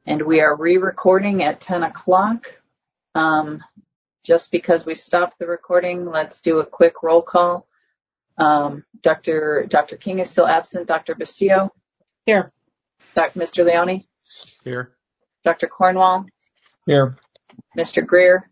And we are re-recording at 10 o'clock. Just because we stopped the recording, let's do a quick roll call. Dr. King is still absent. Dr. Bastillo? Here. Mr. Leone? Here. Dr. Cornwall? Here. Mr. Greer?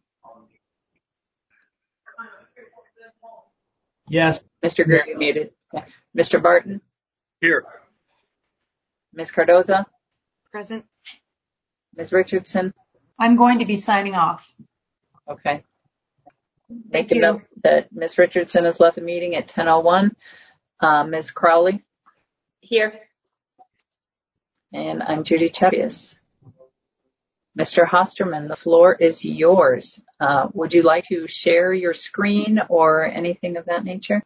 Yes. Mr. Greer, you muted. Okay. Mr. Barton? Here. Ms. Cardoza? Present. Ms. Richardson? I'm going to be signing off. Okay. Thank Make a you. note that Ms. Richardson has left the meeting at 10:01. Ms. Crowley? Here. And I'm Judy Chavius. Mr. Hosterman, the floor is yours. Would you like to share your screen or anything of that nature?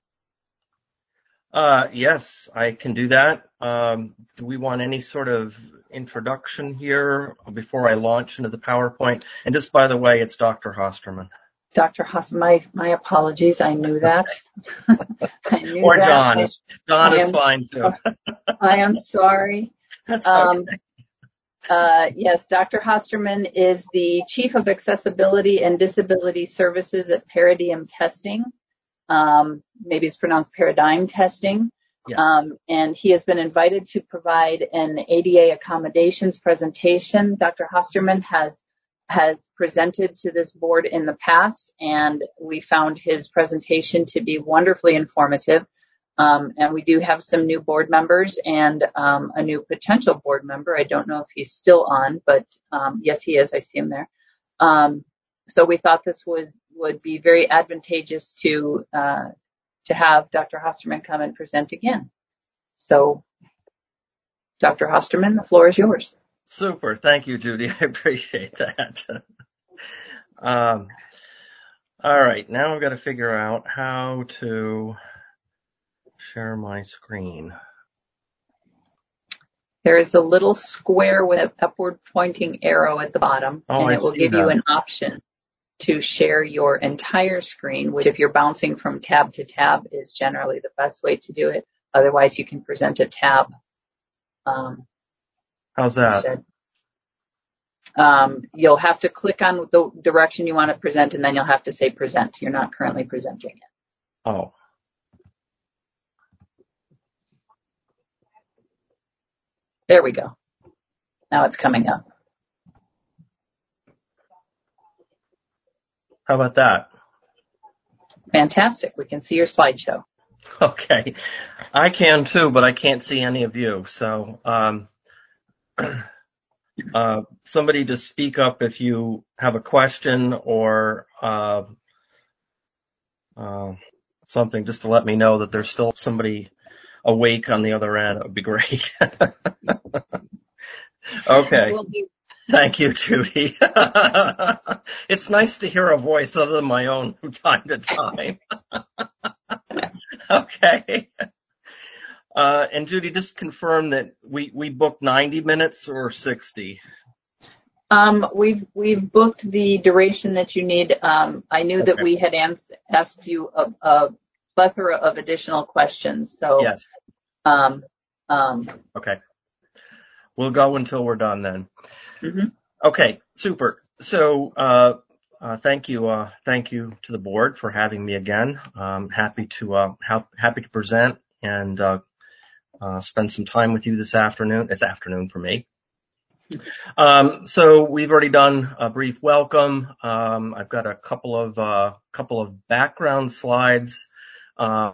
Yes, I can do that. Do we want any sort of introduction here before I launch into the PowerPoint? And just by the way, it's Dr. Hosterman. Dr. Hosterman, my apologies. I knew that. I knew or that. John. John is fine too. I am sorry. That's okay. Yes, Dr. Hosterman is the Chief of Accessibility and Disability Services at Paradigm Testing. Maybe it's pronounced Paradigm Testing. Yes. And he has been invited to provide an ADA accommodations presentation. Dr. Hosterman has presented to this board in the past, and we found his presentation to be wonderfully informative. And we do have some new board members and a new potential board member. I don't know if he's still on, but yes, he is. I see him there. So we thought this would be very advantageous to have Dr. Hosterman come and present again. So, Dr. Hosterman, the floor is yours. Super. Thank you, Judy. I appreciate that. All right. Now I've got to figure out how to share my screen. There is a little square with an upward pointing arrow at the bottom, and it will give you an option to share your entire screen, which if you're bouncing from tab to tab is generally the best way to do it. Otherwise, you can present a tab. How's that? Instead. You'll have to click on the direction you want to present, and then you'll have to say present. You're not currently presenting it. Oh. There we go. Now it's coming up. How about that? Fantastic. We can see your slideshow. Okay. I can too, but I can't see any of you. So, somebody just speak up if you have a question or, something just to let me know that there's still somebody awake on the other end. That would be great. Okay. Thank you, Judy. It's nice to hear a voice other than my own from time to time. Okay. And Judy, just confirm that we booked 90 minutes or 60. We've booked the duration that you need. I knew that we had asked you a plethora of additional questions. So yes. Okay. We'll go until we're done then. Mm-hmm. Okay, super. So, thank you to the board for having me again. Happy to present and spend some time with you this afternoon. It's afternoon for me. So we've already done a brief welcome. I've got a couple of background slides that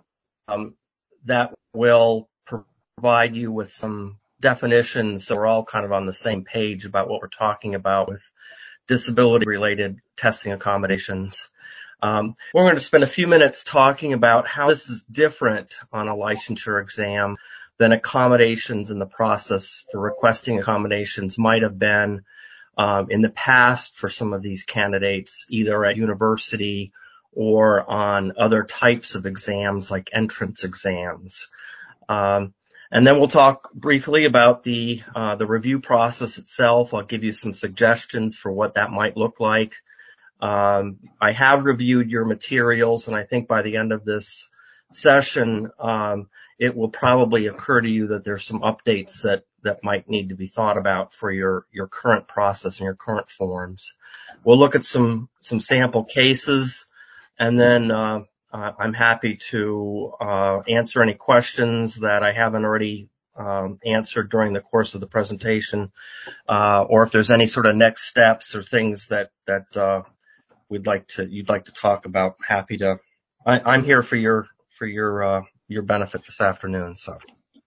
will provide you with some definitions, so we're all kind of on the same page about what we're talking about with disability-related testing accommodations. We're going to spend a few minutes talking about how this is different on a licensure exam than accommodations in the process for requesting accommodations might have been in the past for some of these candidates, either at university or on other types of exams like entrance exams. And then we'll talk briefly about the review process itself. I'll give you some suggestions for what that might look like. I have reviewed your materials, and I think by the end of this session, it will probably occur to you that there's some updates that might need to be thought about for your current process and your current forms. We'll look at some sample cases, and then I'm happy to answer any questions that I haven't already answered during the course of the presentation, or if there's any sort of next steps or things that you'd like to talk about. Happy to. I'm here for your benefit this afternoon. So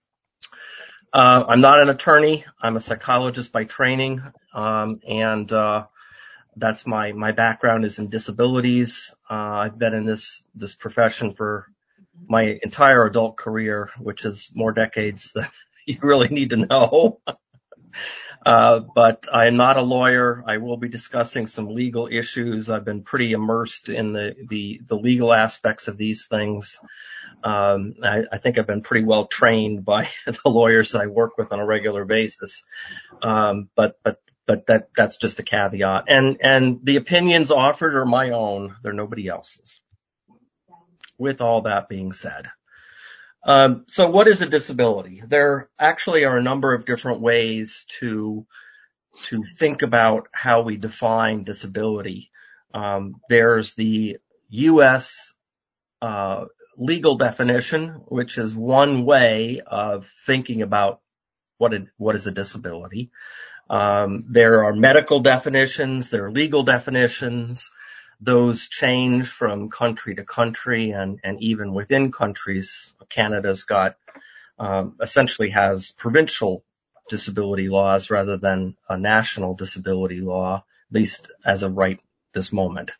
I'm not an attorney. I'm a psychologist by training, and that's my background is in disabilities. I've been in this profession for my entire adult career, which is more decades than you really need to know. But I'm not a lawyer. I will be discussing some legal issues. I've been pretty immersed in the legal aspects of these things. I think I've been pretty well trained by the lawyers that I work with on a regular basis. But that's just a caveat. And the opinions offered are my own. They're nobody else's. With all that being said. So what is a disability? There actually are a number of different ways to think about how we define disability. There's the U.S. Legal definition, which is one way of thinking about what is a disability. There are medical definitions, there are legal definitions. Those change from country to country and even within countries. Canada's got, essentially has provincial disability laws rather than a national disability law, at least as of right this moment.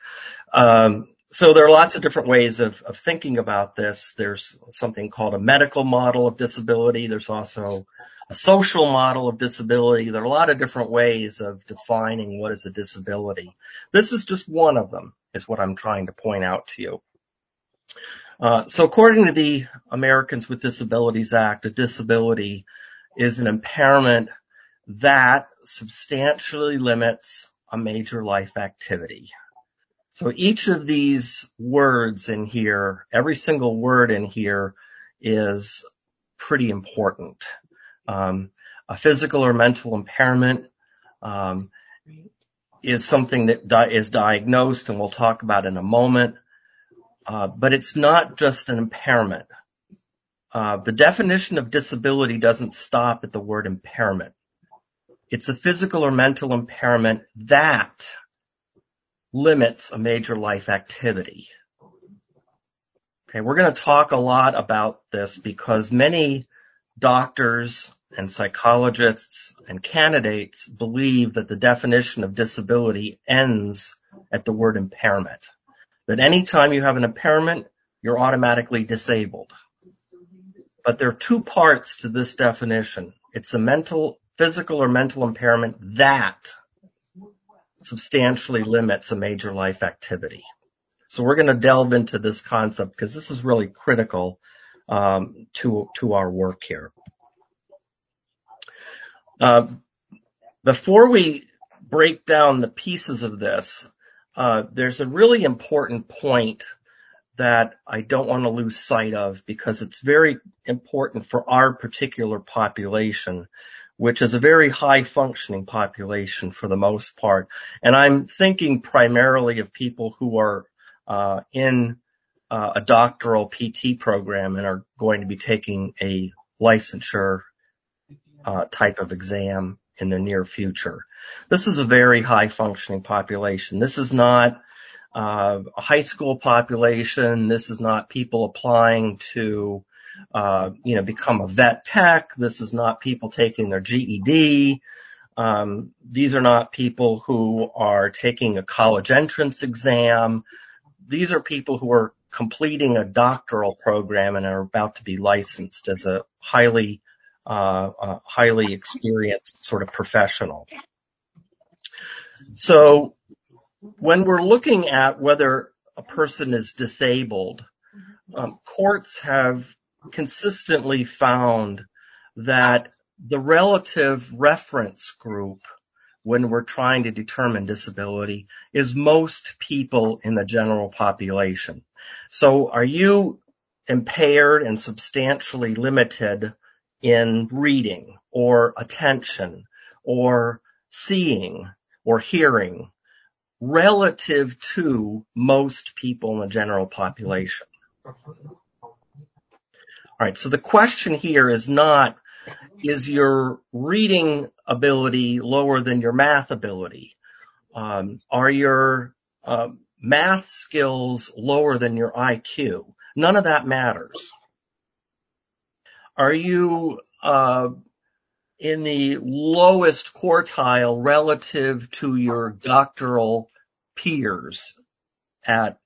So there are lots of different ways of thinking about this. There's something called a medical model of disability. There's also a social model of disability. There are a lot of different ways of defining what is a disability. This is just one of them, is what I'm trying to point out to you. So according to the Americans with Disabilities Act, a disability is an impairment that substantially limits a major life activity. So each of these words in here, every single word in here is pretty important. A physical or mental impairment is something that is diagnosed, and we'll talk about in a moment. But it's not just an impairment. The definition of disability doesn't stop at the word impairment. It's a physical or mental impairment that limits a major life activity. Okay, we're going to talk a lot about this because many doctors and psychologists and candidates believe that the definition of disability ends at the word impairment. That anytime you have an impairment, you're automatically disabled. But there are two parts to this definition. It's a physical or mental impairment that substantially limits a major life activity. So we're going to delve into this concept because this is really critical to our work here. Before we break down the pieces of this, there's a really important point that I don't want to lose sight of because it's very important for our particular population, which is a very high functioning population for the most part. And I'm thinking primarily of people who are in a doctoral PT program and are going to be taking a licensure type of exam in the near future. This is a very high functioning population. This is not a high school population. This is not people applying to, become a vet tech. This is not people taking their GED. These are not people who are taking a college entrance exam. These are people who are completing a doctoral program and are about to be licensed as a highly experienced sort of professional. So when we're looking at whether a person is disabled, courts have consistently found that the relative reference group when we're trying to determine disability is most people in the general population. So are you impaired and substantially limited in reading or attention or seeing or hearing relative to most people in the general population. All right, so the question here is not, is your reading ability lower than your math ability? Are your math skills lower than your IQ? None of that matters. Are you in the lowest quartile relative to your doctoral peers at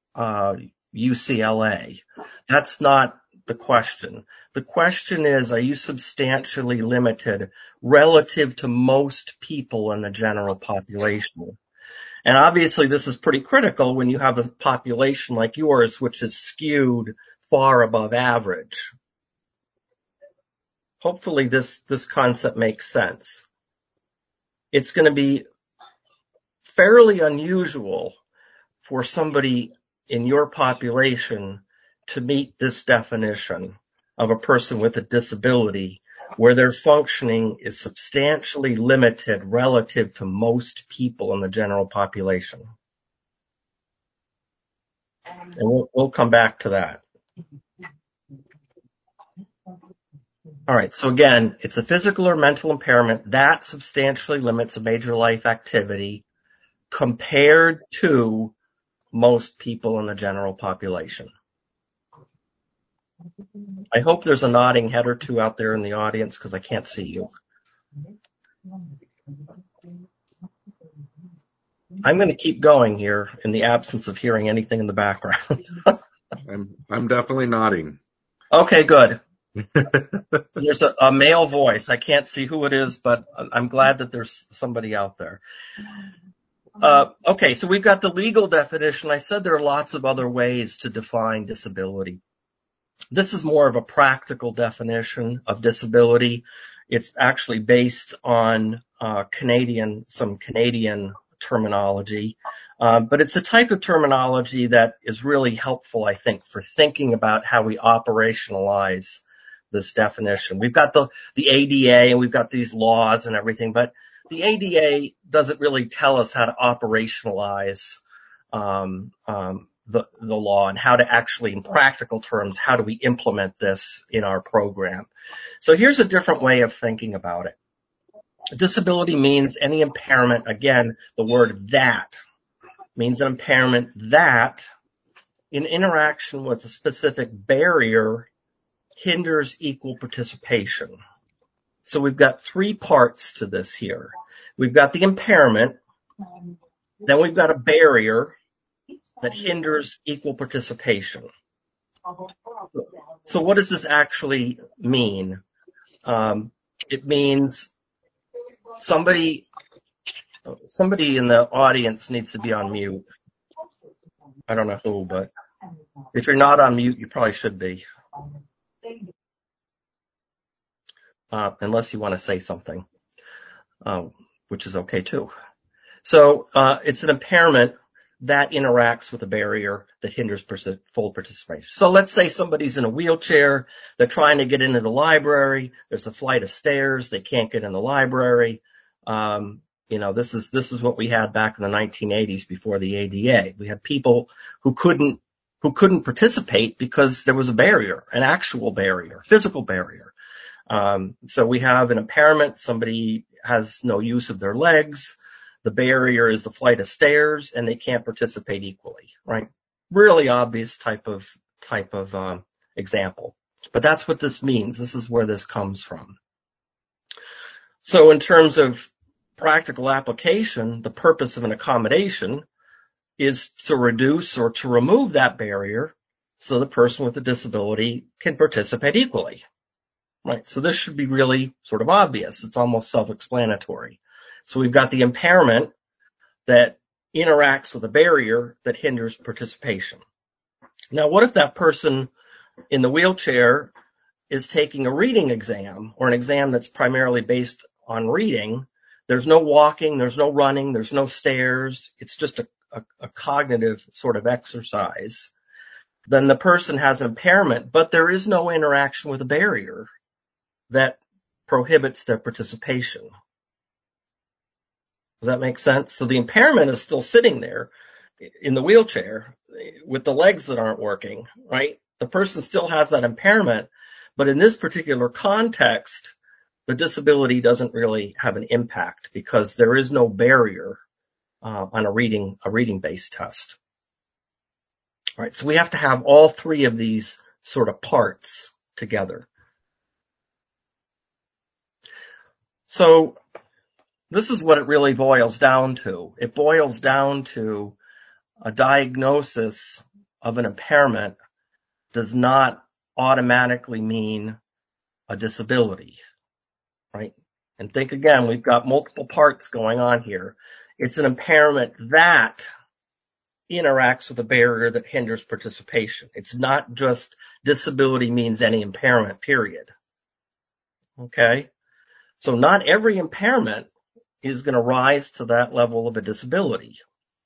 UCLA? That's not the question. The question is, are you substantially limited relative to most people in the general population? And obviously this is pretty critical when you have a population like yours, which is skewed far above average. Hopefully this concept makes sense. It's going to be fairly unusual for somebody in your population to meet this definition of a person with a disability where their functioning is substantially limited relative to most people in the general population. And we'll come back to that. All right, so again, it's a physical or mental impairment that substantially limits a major life activity compared to most people in the general population. I hope there's a nodding head or two out there in the audience because I can't see you. I'm going to keep going here in the absence of hearing anything in the background. I'm definitely nodding. Okay, good. There's a male voice. I can't see who it is, but I'm glad that there's somebody out there. Okay, so we've got the legal definition. I said there are lots of other ways to define disability. This is more of a practical definition of disability. It's actually based on some Canadian terminology, but it's a type of terminology that is really helpful, I think, for thinking about how we operationalize this definition. We've got the ADA and we've got these laws and everything, but the ADA doesn't really tell us how to operationalize the law and how to actually, in practical terms, how do we implement this in our program. So here's a different way of thinking about it. Disability means any impairment, again, the word that means an impairment that, in interaction with a specific barrier, hinders equal participation. So we've got three parts to this here. We've got the impairment, then we've got a barrier that hinders equal participation. So what does this actually mean? It means somebody in the audience needs to be on mute. I don't know who, but if you're not on mute, you probably should be. Unless you want to say something, which is okay too. So it's an impairment that interacts with a barrier that hinders full participation. So let's say somebody's in a wheelchair, they're trying to get into the library, there's a flight of stairs, they can't get in the library. This is what we had back in the 1980s before the ADA. We had people who couldn't participate because there was a barrier, an actual barrier, physical barrier. So we have an impairment, somebody has no use of their legs, the barrier is the flight of stairs, and they can't participate equally, right? Really obvious type of example. But that's what this means. This is where this comes from. So in terms of practical application, the purpose of an accommodation is to reduce or to remove that barrier so the person with a disability can participate equally. Right, so this should be really sort of obvious. It's almost self-explanatory. So we've got the impairment that interacts with a barrier that hinders participation. Now, what if that person in the wheelchair is taking a reading exam or an exam that's primarily based on reading? There's no walking, there's no running, there's no stairs. It's just a cognitive sort of exercise. then the person has impairment, but there is no interaction with a barrier that prohibits their participation. Does that make sense? So the impairment is still sitting there in the wheelchair with the legs that aren't working, right? The person still has that impairment, but in this particular context, the disability doesn't really have an impact because there is no barrier on a reading-based test. All right, so we have to have all three of these sort of parts together. So this is what it really boils down to. It boils down to a diagnosis of an impairment does not automatically mean a disability, right? And think again, we've got multiple parts going on here. It's an impairment that interacts with a barrier that hinders participation. It's not just disability means any impairment, period. Okay? So not every impairment is going to rise to that level of a disability.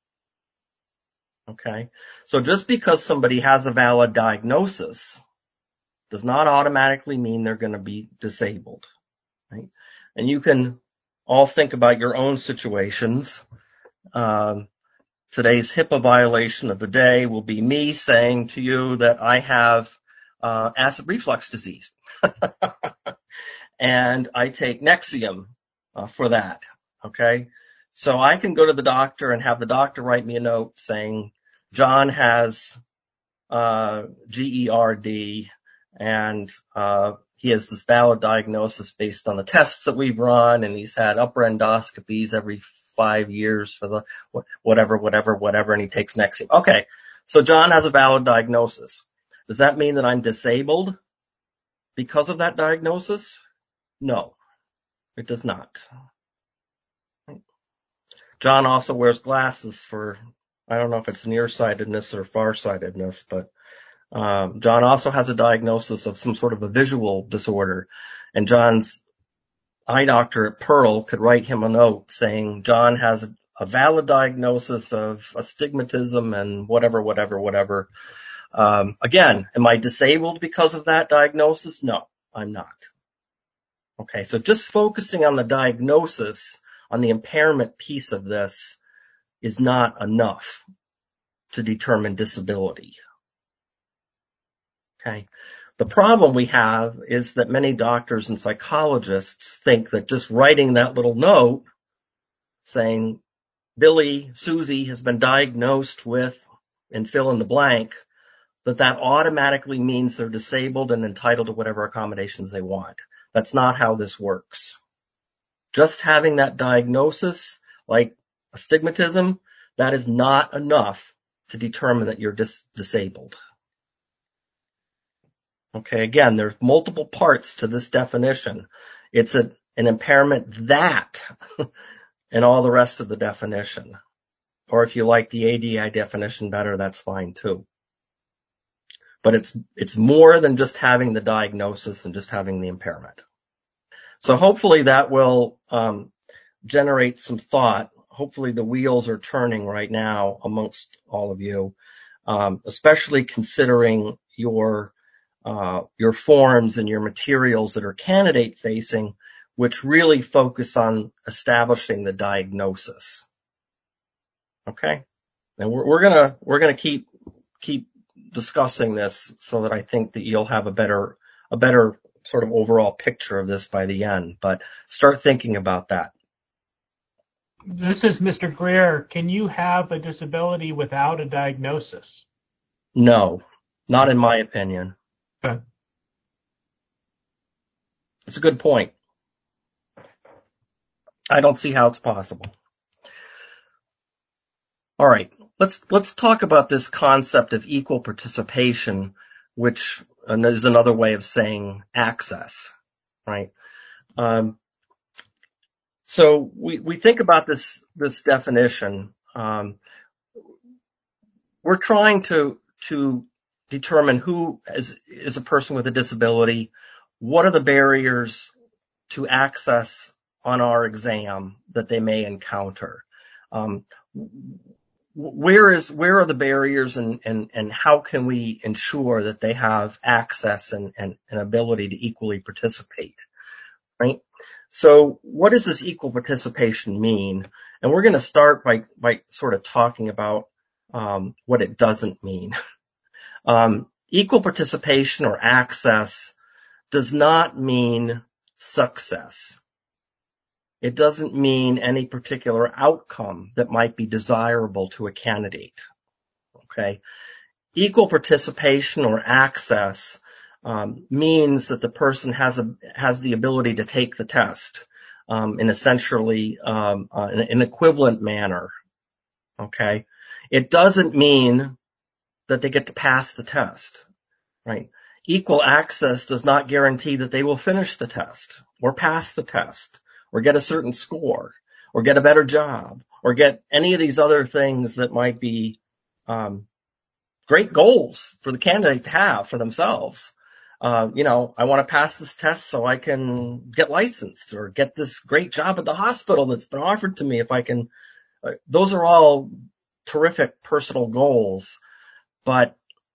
Okay? So just because somebody has a valid diagnosis does not automatically mean they're going to be disabled, right? And you can all think about your own situations. Today's HIPAA violation of the day will be me saying to you that I have acid reflux disease. And I take Nexium for that, okay? So I can go to the doctor and have the doctor write me a note saying, John has GERD, and he has this valid diagnosis based on the tests that we've run, and he's had upper endoscopies every 5 years for the whatever, and he takes Nexium. Okay, so John has a valid diagnosis. Does that mean that I'm disabled because of that diagnosis? No, it does not. John also wears glasses for, I don't know if it's nearsightedness or farsightedness, but John also has a diagnosis of some sort of a visual disorder, and John's eye doctor at Pearl could write him a note saying John has a valid diagnosis of astigmatism and whatever. Again, am I disabled because of that diagnosis? No, I'm not. Okay, so just focusing on the diagnosis, on the impairment piece of this, is not enough to determine disability. Okay. The problem we have is that many doctors and psychologists think that just writing that little note saying Billy, Susie has been diagnosed with, and fill in the blank, that automatically means they're disabled and entitled to whatever accommodations they want. That's not how this works. Just having that diagnosis, like astigmatism, that is not enough to determine that you're disabled. Okay, again, there's multiple parts to this definition. It's an impairment that, and all the rest of the definition. Or if you like the ADI definition better, that's fine too. But it's more than just having the diagnosis and just having the impairment. So hopefully that will generate some thought. Hopefully the wheels are turning right now amongst all of you, especially considering your forms and your materials that are candidate facing, which really focus on establishing the diagnosis. Okay, and we're gonna keep discussing this so that I think that you'll have a better sort of overall picture of this by the end. But start thinking about that. This is Mr. Greer. Can you have a disability without a diagnosis? No, not in my opinion. Okay. It's a good point. I don't see how it's possible. All right, let's talk about this concept of equal participation, which is another way of saying access, right? So we think about this definition. We're trying to determine who is a person with a disability. What are the barriers to access on our exam that they may encounter? where are the barriers and how can we ensure that they have access and ability to equally participate, right? So what does this equal participation mean? And we're going to start by sort of talking about what it doesn't mean. Equal participation or access does not mean success. It doesn't mean any particular outcome that might be desirable to a candidate. Okay. Equal participation or access means that the person has the ability to take the test in essentially an equivalent manner. Okay. It doesn't mean that they get to pass the test, right? Equal access does not guarantee that they will finish the test or pass the test or get a certain score or get a better job or get any of these other things that might be great goals for the candidate to have for themselves. I want to pass this test so I can get licensed or get this great job at the hospital that's been offered to me if I can. Those are all terrific personal goals, but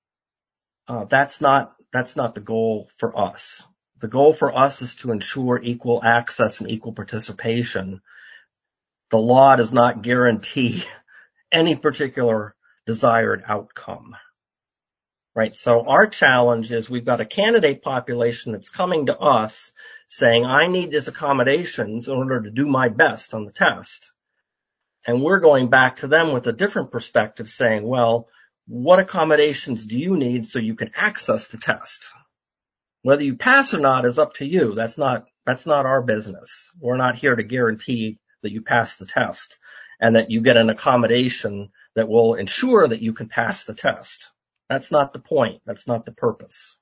that's not the goal for us. The goal for us is to ensure equal access and equal participation. The law does not guarantee any particular desired outcome, right? So our challenge is we've got a candidate population that's coming to us saying, I need these accommodations in order to do my best on the test. And we're going back to them with a different perspective saying, well, what accommodations do you need so you can access the test? Whether you pass or not is up to you. That's not our business. We're not here to guarantee that you pass the test and that you get an accommodation that will ensure that you can pass the test. That's not the point. That's not the purpose.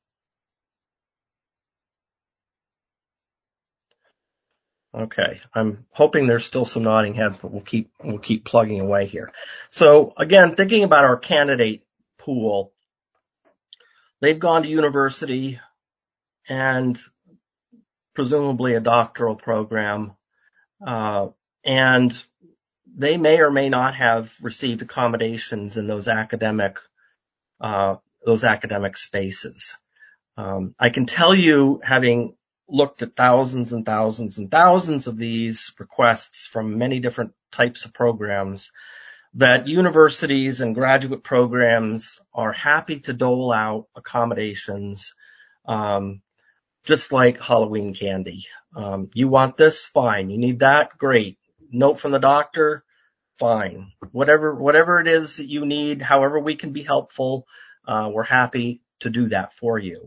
Okay, I'm hoping there's still some nodding heads, but we'll keep plugging away here. So again, thinking about our candidate pool, they've gone to university and presumably a doctoral program, and they may or may not have received accommodations in those academic spaces. I can tell you, having looked at thousands and thousands and thousands of these requests from many different types of programs, that universities and graduate programs are happy to dole out accommodations, just like Halloween candy. You want this? Fine. You need that? Great. Note from the doctor? Fine. Whatever it is that you need, however we can be helpful, we're happy to do that for you.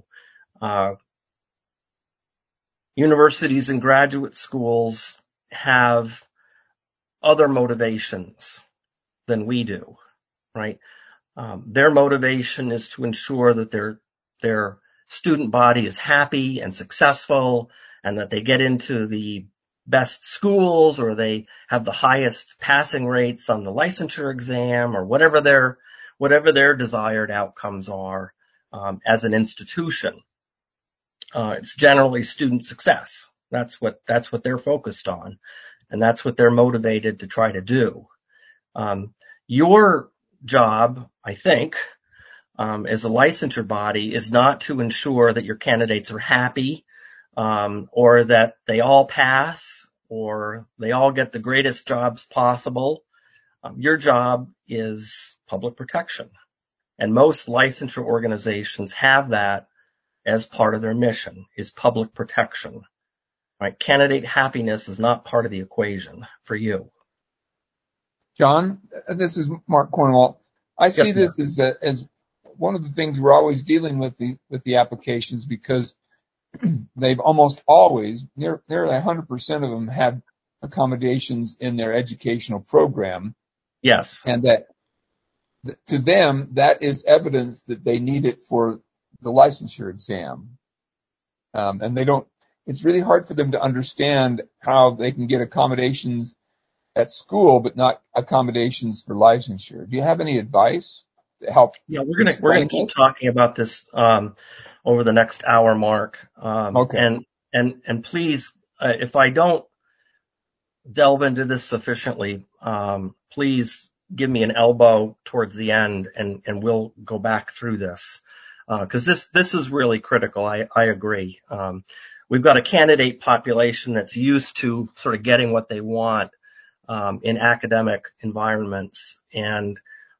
Universities and graduate schools have other motivations than we do, right? Their motivation is to ensure that their student body is happy and successful and that they get into the best schools or they have the highest passing rates on the licensure exam or whatever their desired outcomes are as an institution. It's generally student success. That's what they're focused on, and that's what they're motivated to try to do. Your job, I think, as a licensure body is not to ensure that your candidates are happy, or that they all pass or they all get the greatest jobs possible. Your job is public protection, and most licensure organizations have that as part of their mission, is public protection. Right? Candidate happiness is not part of the equation for you. John, this is Mark Cornwall. I see this as one of the things we're always dealing with the applications, because they've almost always, nearly 100% of them have accommodations in their educational program. Yes. And that to them, that is evidence that they need it for the licensure exam. And it's really hard for them to understand how they can get accommodations at school, but not accommodations for licensure. Do you have any advice to help? Yeah, we're gonna keep talking about this over the next hour, Mark. Okay. And please, if I don't delve into this sufficiently, please give me an elbow towards the end, and we'll go back through this, because this is really critical. I agree. We've got a candidate population that's used to sort of getting what they want in academic environments, and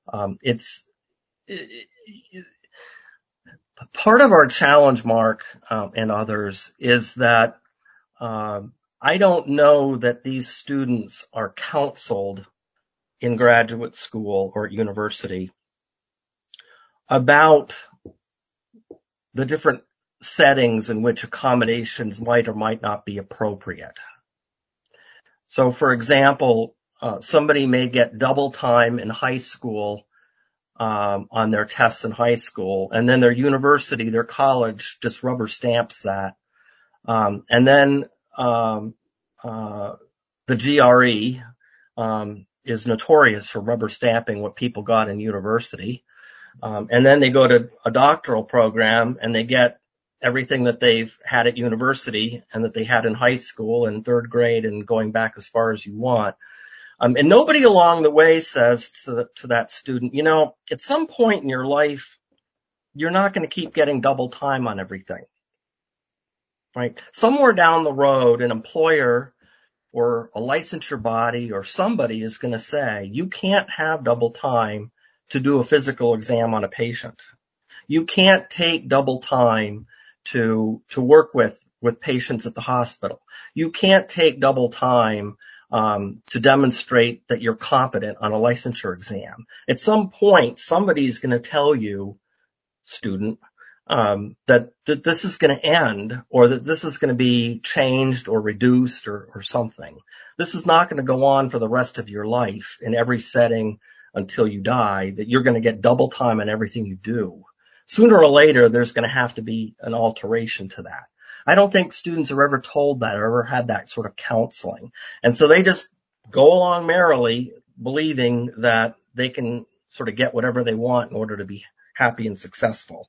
part of our challenge, Mark, and others, is that I don't know that these students are counseled in graduate school or at university about the different settings in which accommodations might or might not be appropriate. So, for example, somebody may get double time in high school on their tests in high school, and then their university, their college, just rubber stamps that. And then the GRE is notorious for rubber stamping what people got in university. And then they go to a doctoral program and they get everything that they've had at university and that they had in high school and third grade and going back as far as you want. And nobody along the way says to that student, at some point in your life, you're not going to keep getting double time on everything, right? Somewhere down the road, an employer or a licensure body or somebody is going to say, you can't have double time to do a physical exam on a patient. You can't take double time to work with patients at the hospital. You can't take double time to demonstrate that you're competent on a licensure exam. At some point, somebody's going to tell you, student, that this is going to end, or that this is going to be changed or reduced or something. This is not going to go on for the rest of your life in every setting until you die, that you're going to get double time on everything you do. Sooner or later, there's going to have to be an alteration to that. I don't think students are ever told that or ever had that sort of counseling. And so they just go along merrily, believing that they can sort of get whatever they want in order to be happy and successful.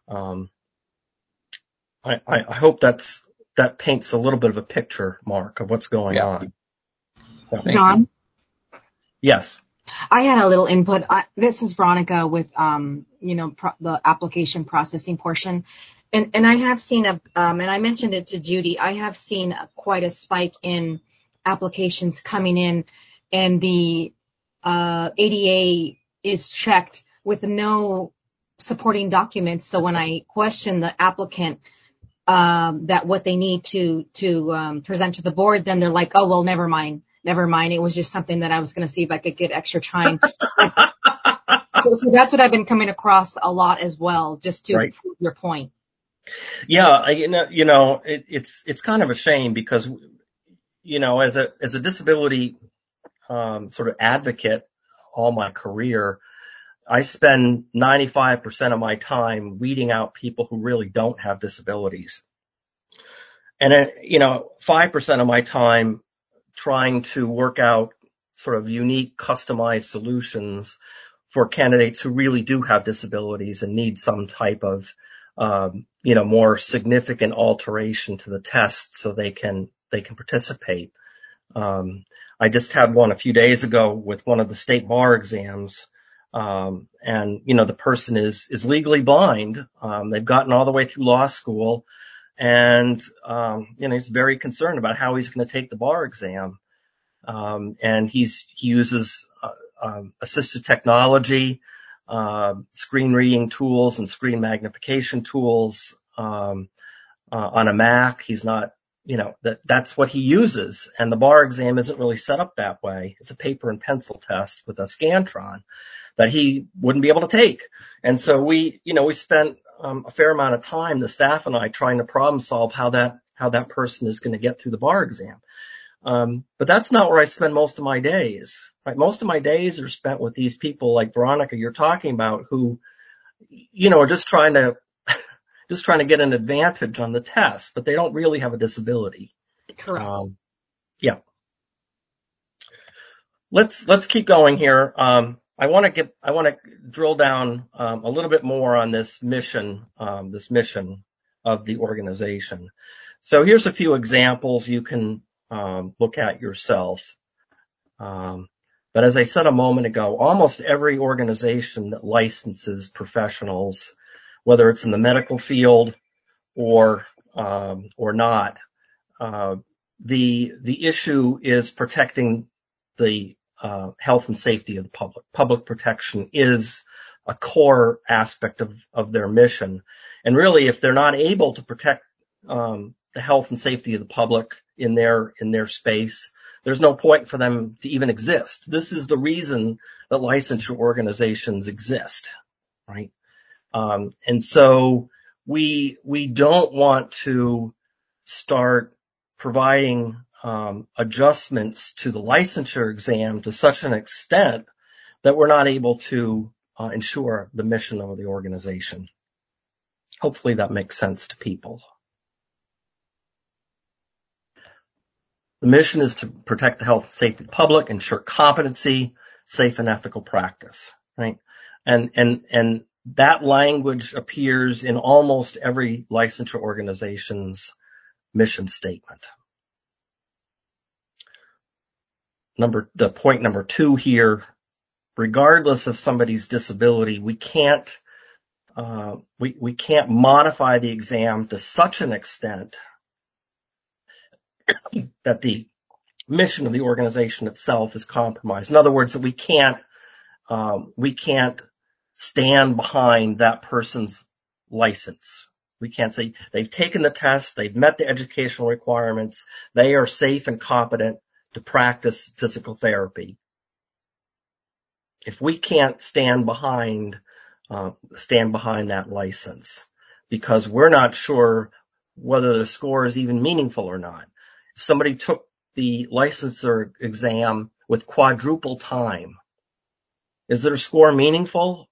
I hope that paints a little bit of a picture, Mark, of what's going on. John? Yes. I had a little input. This is Veronica with, the application processing portion. And I have seen and I mentioned it to Judy, I have seen quite a spike in applications coming in, and the ADA is checked with no supporting documents. So when I question the applicant that what they need to present to the board, then they're like, oh, well, never mind. It was just something that I was going to see if I could get extra time. So that's what I've been coming across a lot as well, just to prove your point. Yeah, it's kind of a shame because, as a disability sort of advocate all my career, I spend 95% of my time weeding out people who really don't have disabilities. And, 5% of my time trying to work out sort of unique, customized solutions for candidates who really do have disabilities and need some type of, more significant alteration to the test so they can participate. I just had one a few days ago with one of the state bar exams. And, the person is legally blind. They've gotten all the way through law school, and, he's very concerned about how he's going to take the bar exam. And he uses, assistive technology, screen reading tools and screen magnification tools, on a Mac. He's not, that's what he uses. And the bar exam isn't really set up that way. It's a paper and pencil test with a Scantron that he wouldn't be able to take. And so we spent a fair amount of time, the staff and I, trying to problem solve how that person is going to get through the bar exam. But that's not where I spend most of my days, right? Most of my days are spent with these people like Veronica you're talking about, who, are just trying to get an advantage on the test, but they don't really have a disability. Correct. Yeah. Let's keep going here. I want to drill down a little bit more on this mission of the organization. So here's a few examples you can look at yourself. But as I said a moment ago, almost every organization that licenses professionals, whether it's in the medical field or not, the issue is protecting the health and safety of the public. Public protection is a core aspect of their mission. And really, if they're not able to protect the health and safety of the public in their space, there's no point for them to even exist. This is the reason that licensure organizations exist, right? And so we don't want to start providing adjustments to the licensure exam to such an extent that we're not able to ensure the mission of the organization. Hopefully that makes sense to people. The mission is to protect the health and safety of the public, ensure competency, safe and ethical practice, right? And that language appears in almost every licensure organization's mission statement. The point number 2 here, regardless of somebody's disability, we can't modify the exam to such an extent that the mission of the organization itself is compromised. In other words, that we can't stand behind that person's license. We can't say they've taken the test, they've met the educational requirements, they are safe and competent to practice physical therapy. If we can't stand behind that license because we're not sure whether the score is even meaningful or not. If somebody took the licensure exam with quadruple time, is their score meaningful?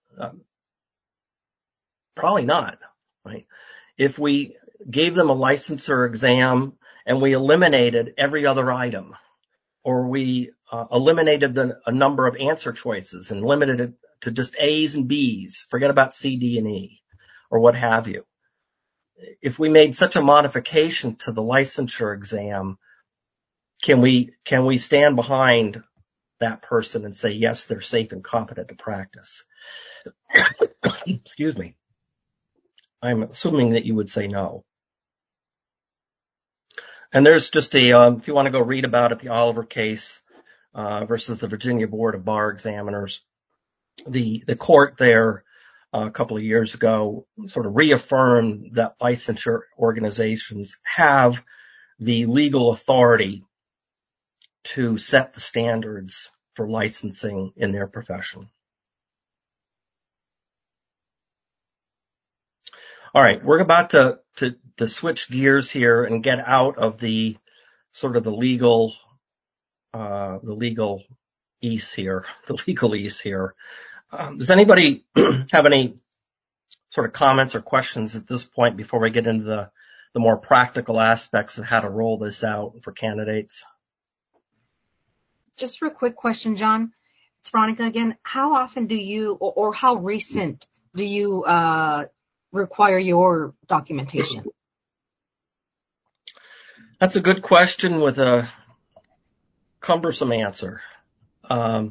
Probably not, right? If we gave them a licensure exam and we eliminated every other item, or we eliminated a number of answer choices and limited it to just A's and B's, forget about C, D, and E, or what have you. If we made such a modification to the licensure exam, can we stand behind that person and say, yes, they're safe and competent to practice? Excuse me. I'm assuming that you would say no. And there's just if you want to go read about it, the Oliver case versus the Virginia Board of Bar Examiners, the court there a couple of years ago sort of reaffirmed that licensure organizations have the legal authority to set the standards for licensing in their profession. All right, we're about to switch gears here and get out of the sort of the legal ease here. Does anybody have any sort of comments or questions at this point before we get into the more practical aspects of how to roll this out for candidates? Just for a quick question, John. It's Veronica again. How often do you, or how recent do you require your documentation? That's a good question with a cumbersome answer. In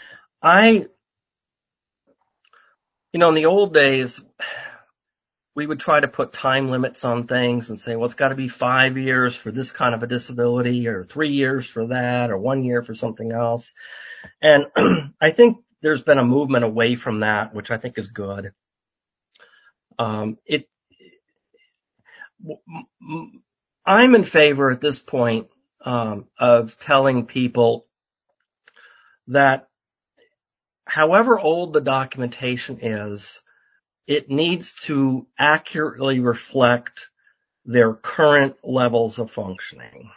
the old days, we would try to put time limits on things and say, well, it's got to be 5 years for this kind of a disability, or 3 years for that, or 1 year for something else. And I think there's been a movement away from that, which I think is good. I'm in favor at this point of telling people that however old the documentation is, it needs to accurately reflect their current levels of functioning.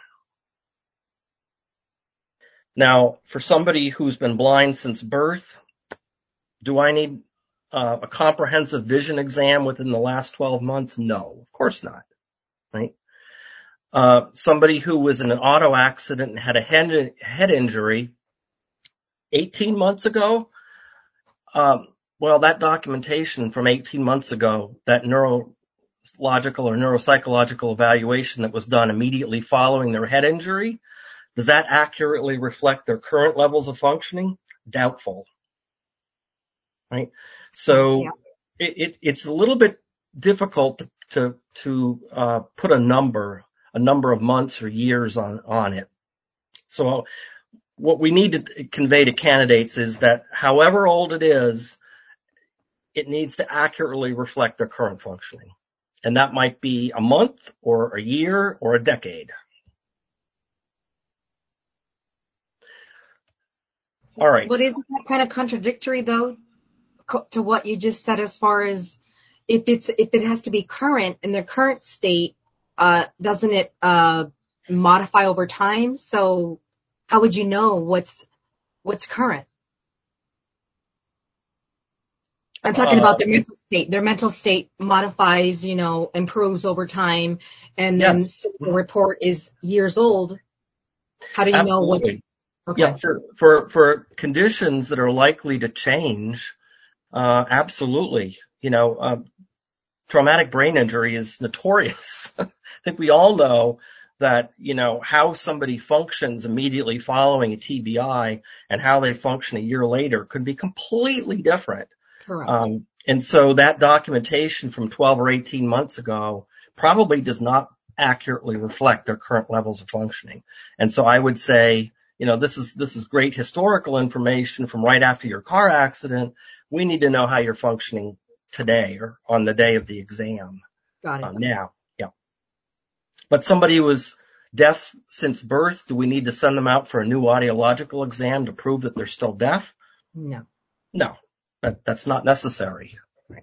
Now, for somebody who's been blind since birth, do I need a comprehensive vision exam within the last 12 months? No, of course not, right? Somebody who was in an auto accident and had a head injury 18 months ago, well, that documentation from 18 months ago, that neurological or neuropsychological evaluation that was done immediately following their head injury, Does that accurately reflect their current levels of functioning? Doubtful, right? So it's a little bit difficult to put a number of months or years on it. So what we need to convey to candidates is that however old it is, it needs to accurately reflect their current functioning. And that might be a month or a year or a decade. All right. But isn't that kind of contradictory, though, to what you just said, as far as if it has to be current in their current state, doesn't it modify over time? So how would you know what's current? I'm talking about their mental state. Their mental state modifies, improves over time, and then the report is years old. How do you know what? Okay. Yeah, for conditions that are likely to change, absolutely. Traumatic brain injury is notorious. I think we all know that, how somebody functions immediately following a TBI and how they function a year later could be completely different. Correct. And so that documentation from 12 or 18 months ago probably does not accurately reflect their current levels of functioning. And so I would say, this is great historical information from right after your car accident. We need to know how you're functioning today or on the day of the exam. Got it. Now, yeah. But somebody who was deaf since birth, do we need to send them out for a new audiological exam to prove that they're still deaf? No. No, that's not necessary. Right.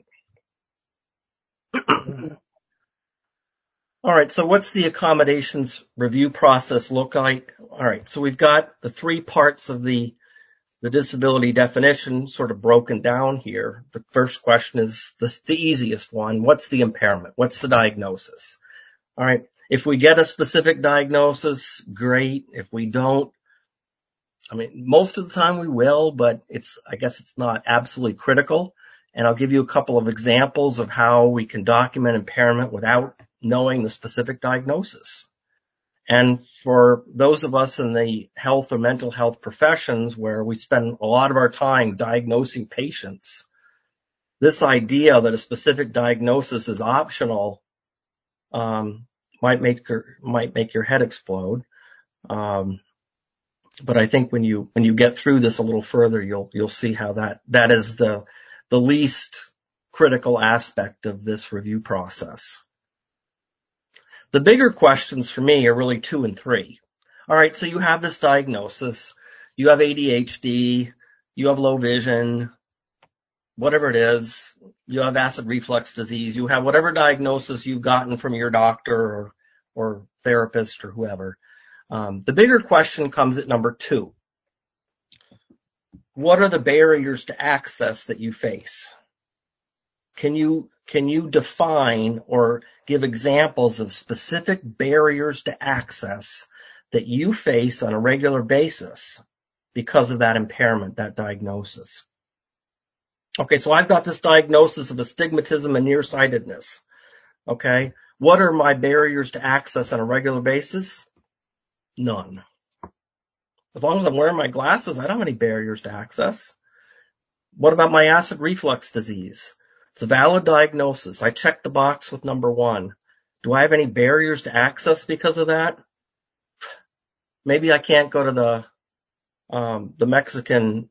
All right, so what's the accommodations review process look like? All right, so we've got the three parts of the disability definition sort of broken down here. The first question is the easiest one. What's the impairment? What's the diagnosis? All right, if we get a specific diagnosis, great. If we don't, most of the time we will, but I guess it's not absolutely critical. And I'll give you a couple of examples of how we can document impairment without knowing the specific diagnosis. And for those of us in the health or mental health professions where we spend a lot of our time diagnosing patients, this idea that a specific diagnosis is optional might make your head explode. But I think when you get through this a little further, you'll see how that is the least critical aspect of this review process. The bigger questions for me are really 2 and 3. All right, so you have this diagnosis, you have ADHD, you have low vision, whatever it is, you have acid reflux disease, you have whatever diagnosis you've gotten from your doctor or therapist or whoever. The bigger question comes at number 2. What are the barriers to access that you face? Can you define or give examples of specific barriers to access that you face on a regular basis because of that impairment, that diagnosis? Okay, so I've got this diagnosis of astigmatism and nearsightedness. Okay, what are my barriers to access on a regular basis? None. As long as I'm wearing my glasses, I don't have any barriers to access. What about my acid reflux disease? It's a valid diagnosis. I checked the box with number 1. Do I have any barriers to access because of that? Maybe I can't go to the Mexican,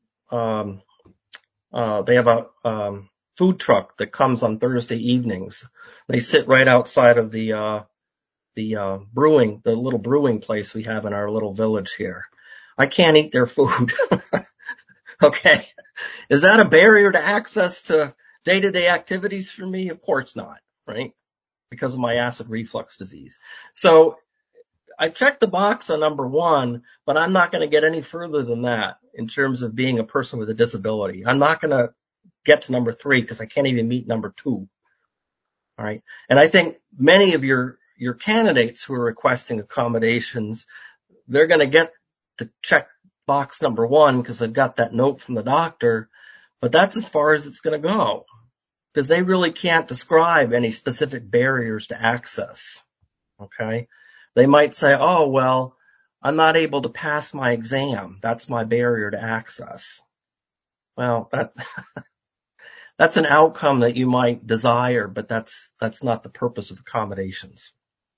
they have a food truck that comes on Thursday evenings. They sit right outside of the little brewing place we have in our little village here. I can't eat their food. Okay. Is that a barrier to access to day-to-day activities for me? Of course not, right? Because of my acid reflux disease. So I checked the box on number 1, but I'm not going to get any further than that in terms of being a person with a disability. I'm not going to get to number 3 because I can't even meet number 2. All right. And I think many of your candidates who are requesting accommodations, they're going to get to check box number 1 because they've got that note from the doctor, but that's as far as it's going to go because they really can't describe any specific barriers to access. Okay. They might say, oh, well, I'm not able to pass my exam. That's my barrier to access. Well, that's an outcome that you might desire, but that's not the purpose of accommodations.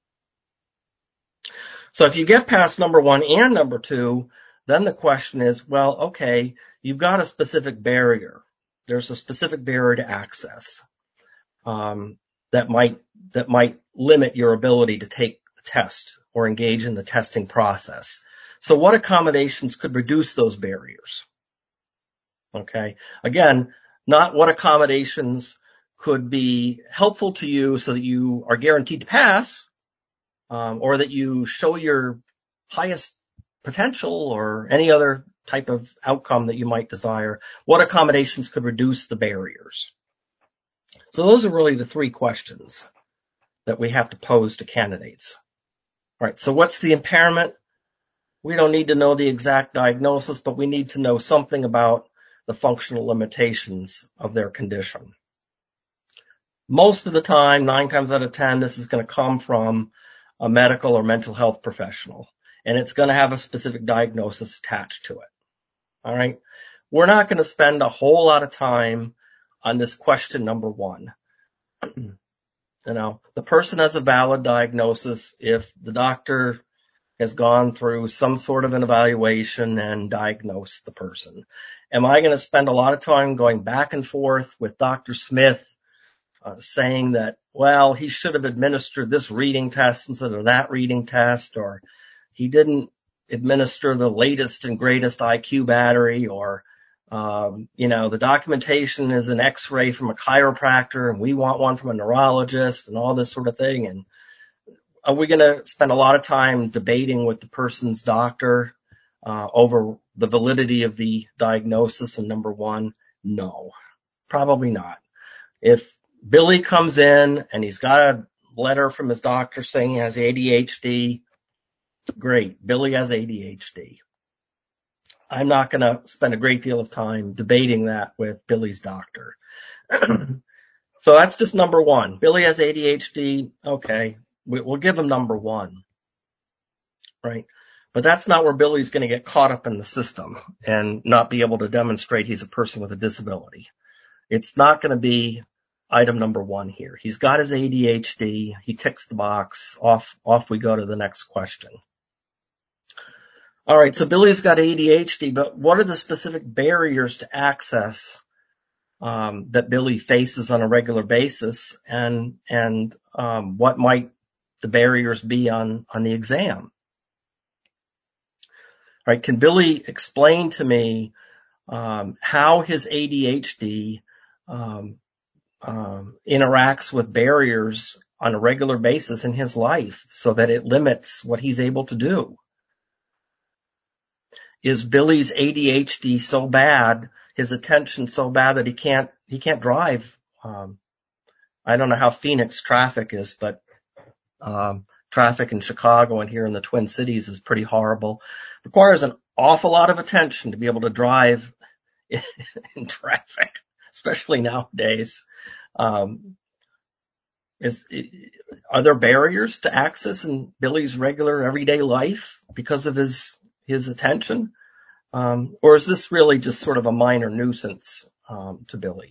So if you get past number 1 and number 2, then the question is, well, okay, you've got a specific barrier. There's a specific barrier to access that might limit your ability to take the test or engage in the testing process. So what accommodations could reduce those barriers? Okay, again, not what accommodations could be helpful to you so that you are guaranteed to pass, or that you show your highest potential or any other type of outcome that you might desire. What accommodations could reduce the barriers? So those are really the 3 questions that we have to pose to candidates. All right, so what's the impairment? We don't need to know the exact diagnosis, but we need to know something about the functional limitations of their condition. Most of the time, 9 times out of 10, this is going to come from a medical or mental health professional, and it's going to have a specific diagnosis attached to it. All right. We're not going to spend a whole lot of time on this question number 1. The person has a valid diagnosis if the doctor has gone through some sort of an evaluation and diagnosed the person. Am I going to spend a lot of time going back and forth with Dr. Smith saying that, well, he should have administered this reading test instead of that reading test, or he didn't administer the latest and greatest IQ battery, or, the documentation is an x-ray from a chiropractor and we want one from a neurologist and all this sort of thing. And are we going to spend a lot of time debating with the person's doctor over the validity of the diagnosis? And number 1, no, probably not. If Billy comes in and he's got a letter from his doctor saying he has ADHD, great, Billy has ADHD. I'm not going to spend a great deal of time debating that with Billy's doctor. So that's just number 1. Billy has ADHD. Okay, we'll give him number 1, right? But that's not where Billy's going to get caught up in the system and not be able to demonstrate he's a person with a disability. It's not going to be item number 1 here. He's got his ADHD. He ticks the box. Off we go to the next question. All right, so Billy's got ADHD, but what are the specific barriers to access that Billy faces on a regular basis, and what might the barriers be on the exam? All right, can Billy explain to me how his ADHD interacts with barriers on a regular basis in his life so that it limits what he's able to do? Is Billy's ADHD so bad, his attention so bad that he can't drive? I don't know how Phoenix traffic is, but traffic in Chicago and here in the Twin Cities is pretty horrible. Requires an awful lot of attention to be able to drive in traffic, especially nowadays. Are there barriers to access in Billy's regular everyday life because of his attention? Or is this really just sort of a minor nuisance to Billy?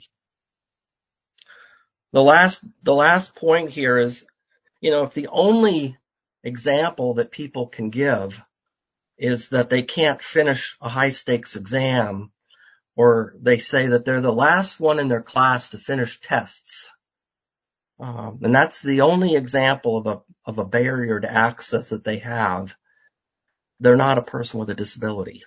The last point here is, if the only example that people can give is that they can't finish a high stakes exam, or they say that they're the last one in their class to finish tests, and that's the only example of a barrier to access that they have, they're not a person with a disability.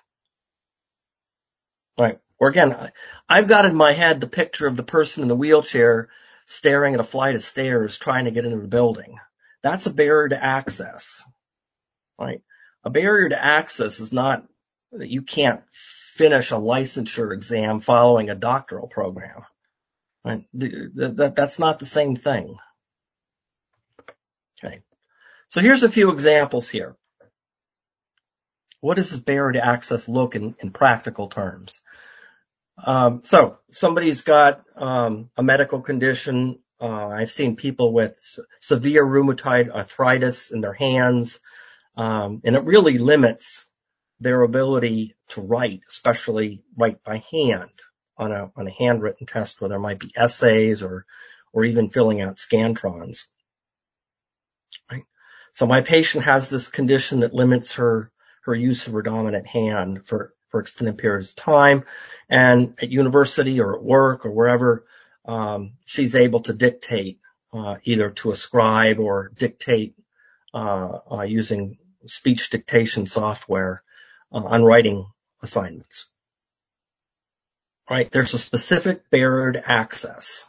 Right. Or again, I've got in my head the picture of the person in the wheelchair staring at a flight of stairs trying to get into the building. That's a barrier to access. Right. A barrier to access is not that you can't finish a licensure exam following a doctoral program. Right. That's not the same thing. Okay. So here's a few examples here. What does this barrier to access look in practical terms? So somebody's got a medical condition. I've seen people with severe rheumatoid arthritis in their hands. And it really limits their ability to write, especially write by hand on a handwritten test where there might be essays or even filling out Scantrons. Right? So my patient has this condition that limits her use of her dominant hand for extended periods of time. And at university or at work or wherever, she's able to dictate, either to a scribe or dictate, using speech dictation software, on writing assignments. Right? There's a specific barrier to access.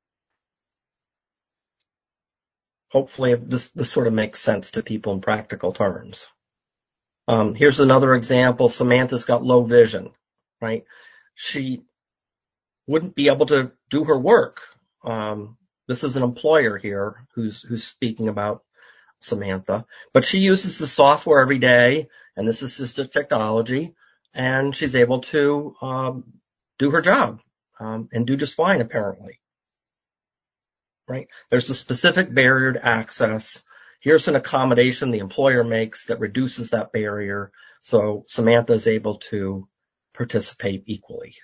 Hopefully this sort of makes sense to people in practical terms. Here's another example. Samantha's got low vision, right? She wouldn't be able to do her work. This is an employer here who's speaking about Samantha, but she uses the software every day and this assistive technology, and she's able to do her job and do just fine, apparently. Right? There's a specific barrier to access. Here's an accommodation the employer makes that reduces that barrier, so Samantha is able to participate equally.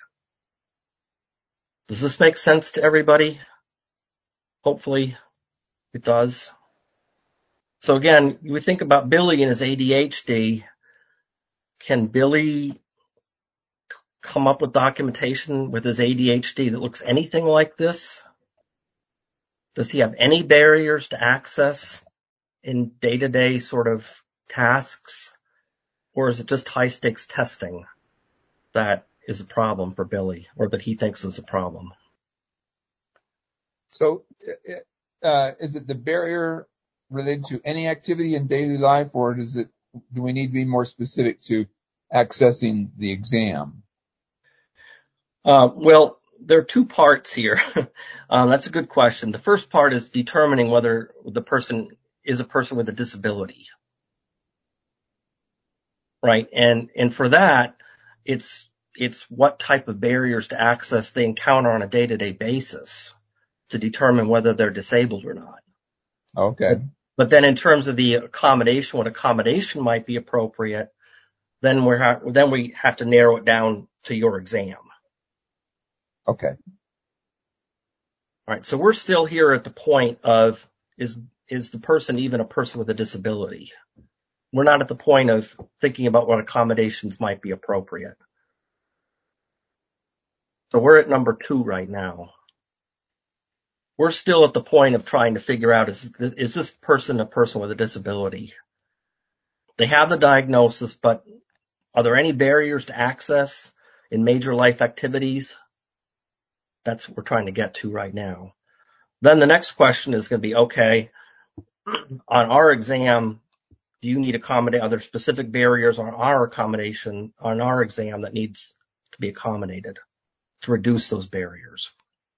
Does this make sense to everybody? Hopefully it does. So again, we think about Billy and his ADHD. Can Billy come up with documentation with his ADHD that looks anything like this? Does he have any barriers to access in day-to-day sort of tasks? Or is it just high-stakes testing that is a problem for Billy, or that he thinks is a problem? So is it the barrier related to any activity in daily life, or do we need to be more specific to accessing the exam? Well, there are two parts here. That's a good question. The first part is determining whether the person is a person with a disability. Right? And for that, it's what type of barriers to access they encounter on a day-to-day basis to determine whether they're disabled or not. Okay. But then in terms of the accommodation, what accommodation might be appropriate, then we have to narrow it down to your exam. Okay. All right. So we're still here at the point of, is the person even a person with a disability? We're not at the point of thinking about what accommodations might be appropriate. So we're at number 2 right now. We're still at the point of trying to figure out, is this person a person with a disability? They have the diagnosis, but are there any barriers to access in major life activities? That's what we're trying to get to right now. Then the next question is going to be, okay, on our exam, do you need accommodate? Are there specific barriers on our accommodation, on our exam that needs to be accommodated to reduce those barriers?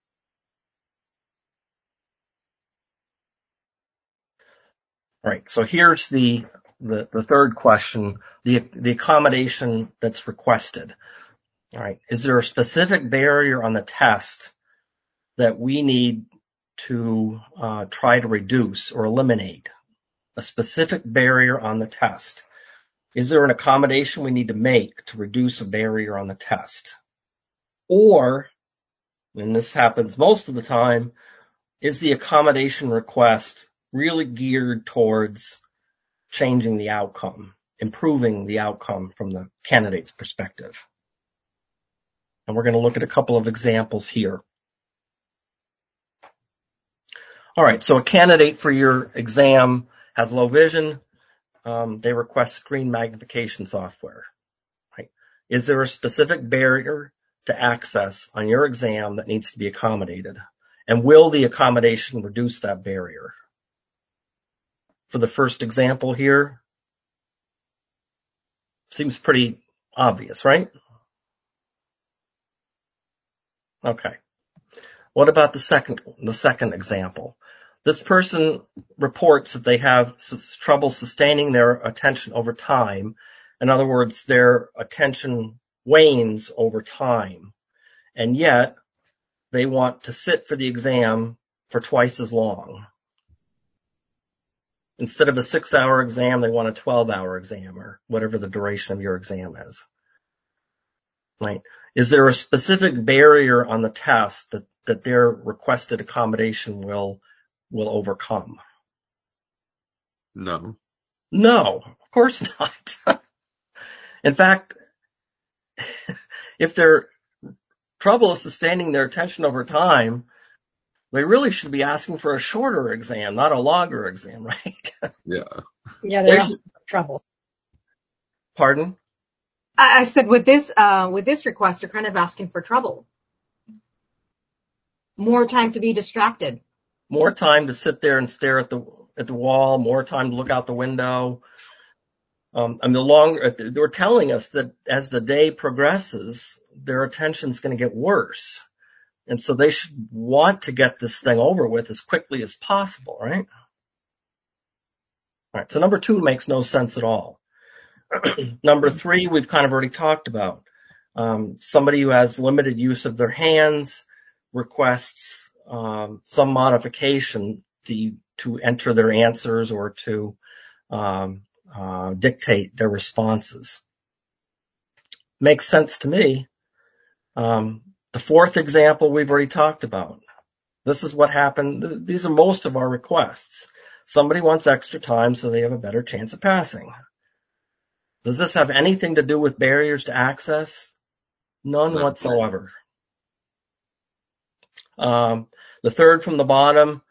All right, so here's the third question, the accommodation that's requested. All right, is there a specific barrier on the test that we need to try to reduce or eliminate? A specific barrier on the test. Is there an accommodation we need to make to reduce a barrier on the test? Or, and this happens most of the time, is the accommodation request really geared towards changing the outcome, improving the outcome from the candidate's perspective? And we're going to look at a couple of examples here. All right, so a candidate for your exam has low vision. They request screen magnification software. Right? Is there a specific barrier to access on your exam that needs to be accommodated? And will the accommodation reduce that barrier? For the first example here, seems pretty obvious, right? Okay. What about the second example? This person reports that they have trouble sustaining their attention over time. In other words, their attention wanes over time. And yet, they want to sit for the exam for twice as long. instead of a 6-hour exam, they want a 12-hour exam or whatever the duration of your exam is. Right? Is there a specific barrier on the test that their requested accommodation will overcome? No. No, of course not. In fact, if their trouble is sustaining their attention over time, they really should be asking for a shorter exam, not a longer exam, right? Yeah. Yeah, they're asking for trouble. Pardon? I said with this request, they're kind of asking for trouble. More time to be distracted. More time to sit there and stare at the wall, more time to look out the window. And they're telling us that as the day progresses, their attention's going to get worse. And so they should want to get this thing over with as quickly as possible, right? All right. So number 2 makes no sense at all. Number 3, we've kind of already talked about. Somebody who has limited use of their hands requests some modification to enter their answers or to dictate their responses. Makes sense to me. The 4th example we've already talked about. This is what happened. These are most of our requests. Somebody wants extra time so they have a better chance of passing. Does this have anything to do with barriers to access? None whatsoever. The 3rd from the bottom,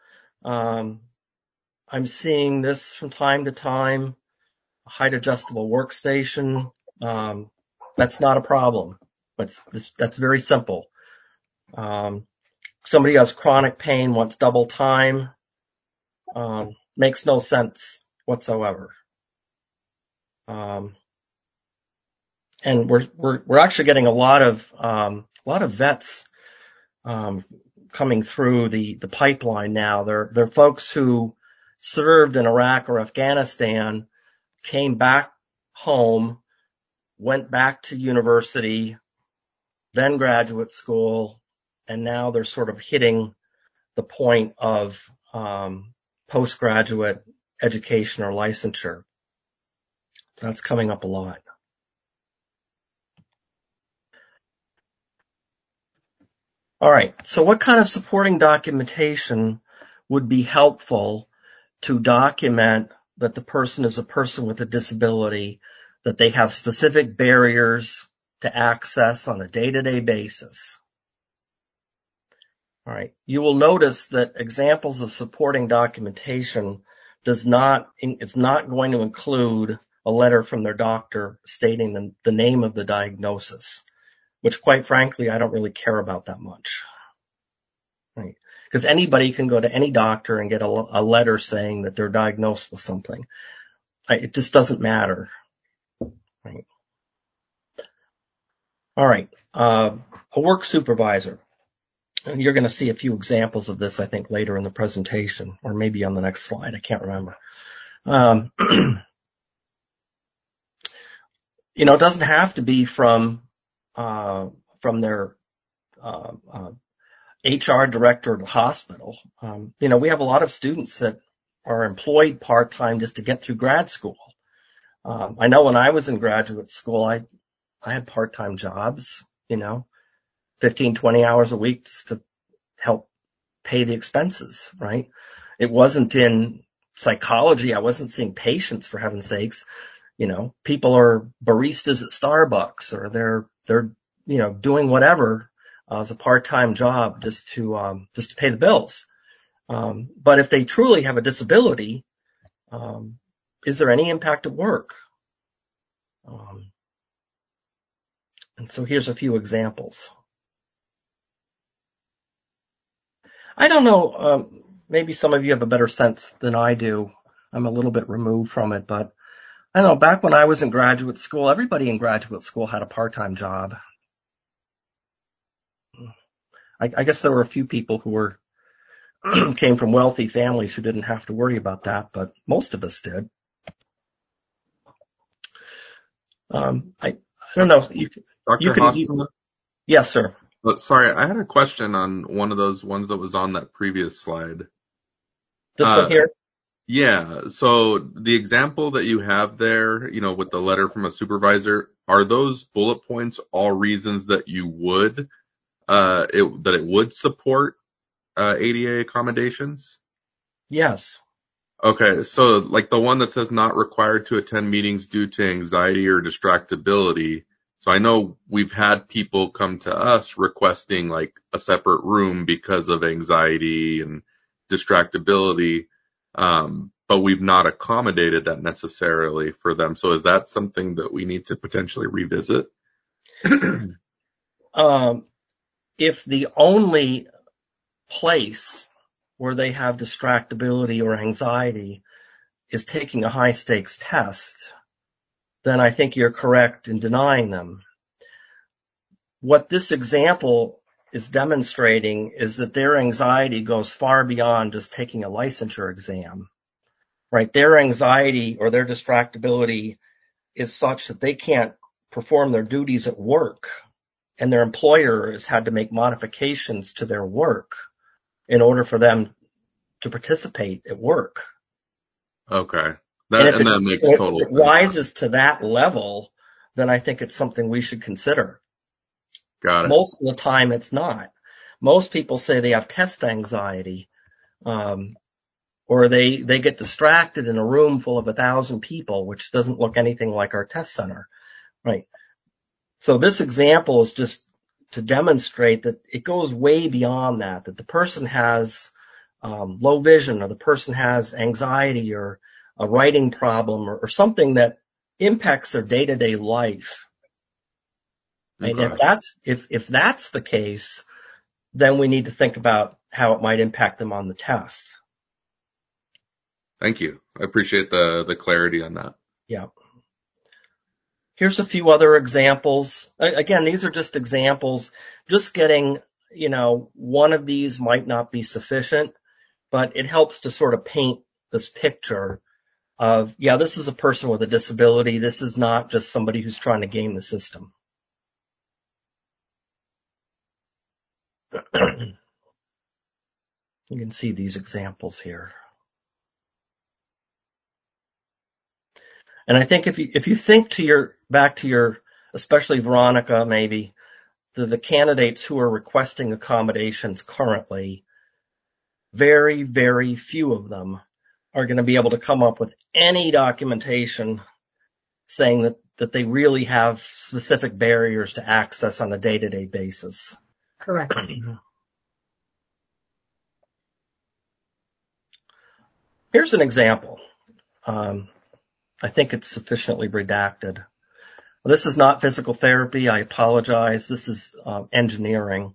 I'm seeing this from time to time. A height adjustable workstation. That's not a problem. That's very simple. Somebody who has chronic pain wants double time. Makes no sense whatsoever. And we're actually getting a lot of vets coming through the pipeline now. They're folks who served in Iraq or Afghanistan, came back home, went back to university, then graduate school, and now they're sort of hitting the point of postgraduate education or licensure. That's coming up a lot. All right, so what kind of supporting documentation would be helpful to document that the person is a person with a disability, that they have specific barriers to access on a day-to-day basis? All right, you will notice that examples of supporting documentation it's not going to include a letter from their doctor stating the name of the diagnosis, which quite frankly, I don't really care about that much. Right? Because anybody can go to any doctor and get a letter saying that they're diagnosed with something. It just doesn't matter. Right? All right. A work supervisor. And you're going to see a few examples of this, I think, later in the presentation, or maybe on the next slide. I can't remember. It doesn't have to be from their HR director of the hospital. We have a lot of students that are employed part-time just to get through grad school. I know when I was in graduate school, I had part-time jobs, 15, 20 hours a week just to help pay the expenses, right? It wasn't in psychology. I wasn't seeing patients, for heaven's sakes. People are baristas at Starbucks, or they're doing whatever as a part-time job just to pay the bills. But if they truly have a disability, is there any impact at work? And so here's a few examples. I don't know, maybe some of you have a better sense than I do. I'm a little bit removed from it, but I don't know, back when I was in graduate school, everybody in graduate school had a part-time job. I guess there were a few people who came from wealthy families who didn't have to worry about that, but most of us did. I don't know. Dr. Hosterman? Yes, sir. Oh, sorry, I had a question on one of those ones that was on that previous slide. This one here? Yeah. So the example that you have there, with the letter from a supervisor, are those bullet points all reasons that you would, that it would support, ADA accommodations? Yes. Okay. So like the one that says not required to attend meetings due to anxiety or distractibility. So I know we've had people come to us requesting like a separate room because of anxiety and distractibility. But we've not accommodated that necessarily for them. So is that something that we need to potentially revisit? If the only place where they have distractibility or anxiety is taking a high stakes test, then I think you're correct in denying them. What this example is demonstrating is that their anxiety goes far beyond just taking a licensure exam, right? Their anxiety or their distractibility is such that they can't perform their duties at work, and their employer has had to make modifications to their work in order for them to participate at work. Okay. That makes total sense. If it rises to that level, then I think it's something we should consider. Got it. Most of the time it's not. Most people say they have test anxiety, or they get distracted in a room full of 1,000 people, which doesn't look anything like our test center, right? So this example is just to demonstrate that it goes way beyond that the person has low vision, or the person has anxiety or a writing problem or something that impacts their day-to-day life. And Okay. if that's the case, then we need to think about how it might impact them on the test. Thank you. I appreciate the clarity on that. Yeah. Here's a few other examples. Again, these are just examples. Just getting, one of these might not be sufficient, but it helps to sort of paint this picture of, this is a person with a disability. This is not just somebody who's trying to game the system. You can see these examples here. And I think if you think back to your, especially Veronica, maybe the candidates who are requesting accommodations currently, very, very few of them are going to be able to come up with any documentation saying that they really have specific barriers to access on a day-to-day basis. Correct. Here's an example. I think it's sufficiently redacted. This is not physical therapy. I apologize. This is engineering.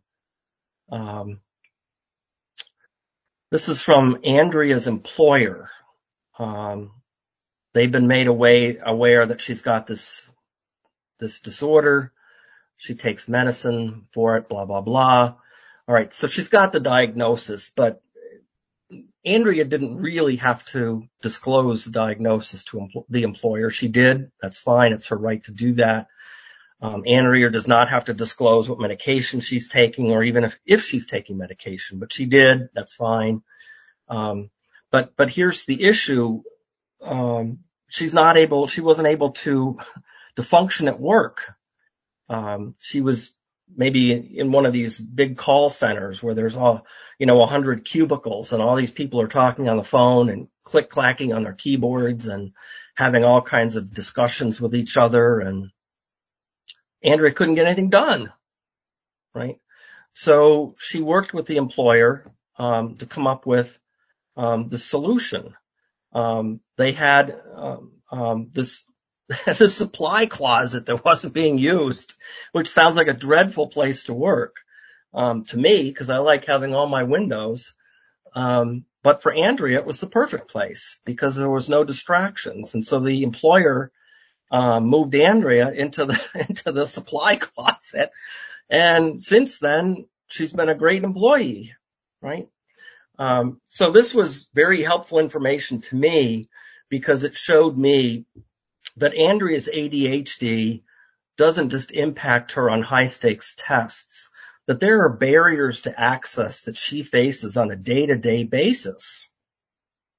This is from Andrea's employer. They've been made aware that she's got this disorder. She takes medicine for it, blah, blah, blah. All right, so she's got the diagnosis, but Andrea didn't really have to disclose the diagnosis to the employer. She did. That's fine. It's her right to do that. Andrea does not have to disclose what medication she's taking, or even if she's taking medication, but she did. That's fine. But here's the issue. She wasn't able to function at work. She was maybe in one of these big call centers where there's 100 cubicles, and all these people are talking on the phone and click-clacking on their keyboards and having all kinds of discussions with each other, and Andrea couldn't get anything done, right? So she worked with the employer to come up with the solution. They had this supply closet that wasn't being used, which sounds like a dreadful place to work to me, because I like having all my windows. But for Andrea, it was the perfect place because there was no distractions. And so the employer moved Andrea into the supply closet. And since then, she's been a great employee, right? So this was very helpful information to me because it showed me that Andrea's ADHD doesn't just impact her on high stakes tests, that there are barriers to access that she faces on a day-to-day basis.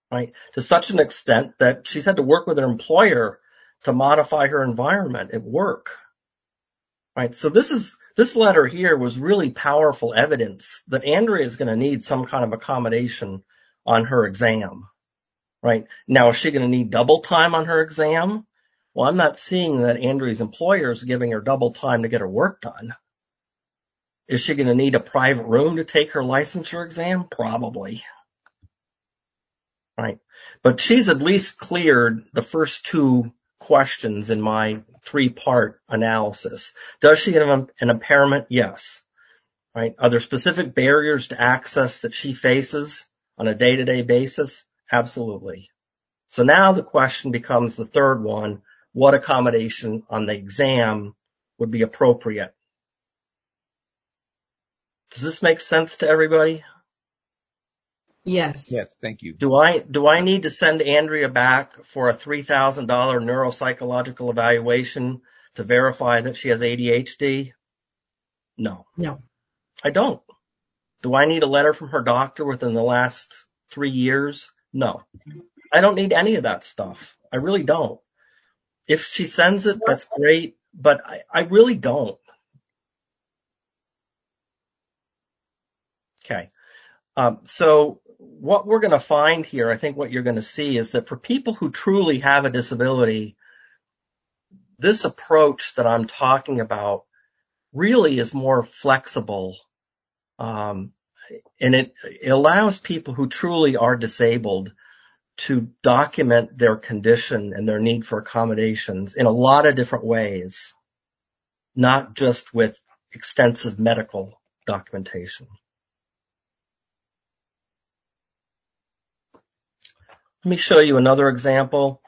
right? To such an extent that she's had to work with her employer to modify her environment at work, right? So this letter here was really powerful evidence that Andrea is going to need some kind of accommodation on her exam, right? Now, is she going to need double time on her exam? Well, I'm not seeing that Andrea's employer is giving her double time to get her work done. Is she going to need a private room to take her licensure exam? Probably. Right. But she's at least cleared the first two questions in my 3-part analysis. Does she have an impairment? Yes. Right. Are there specific barriers to access that she faces on a day-to-day basis? Absolutely. So now the question becomes the third one: what accommodation on the exam would be appropriate? Does this make sense to everybody? Yes. Yes, thank you. Do I need to send Andrea back for a $3,000 neuropsychological evaluation to verify that she has ADHD? No, No. I don't. Do I need a letter from her doctor within the last 3 years? No, I don't need any of that stuff. I really don't. If she sends it, that's great, but I really don't. Okay. So what we're going to find here, I think what you're going to see is that for people who truly have a disability, this approach that I'm talking about really is more flexible, and it allows people who truly are disabled to document their condition and their need for accommodations in a lot of different ways, not just with extensive medical documentation. Let me show you another example.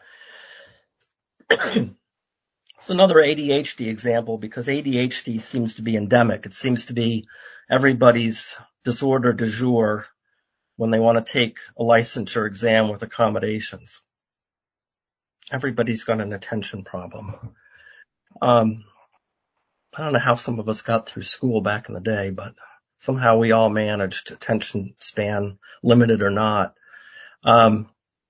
It's another ADHD example because ADHD seems to be endemic. It seems to be everybody's disorder du jour when they want to take a licensure exam with accommodations. Everybody's got an attention problem. I don't know how some of us got through school back in the day, but somehow we all managed, attention span limited or not. All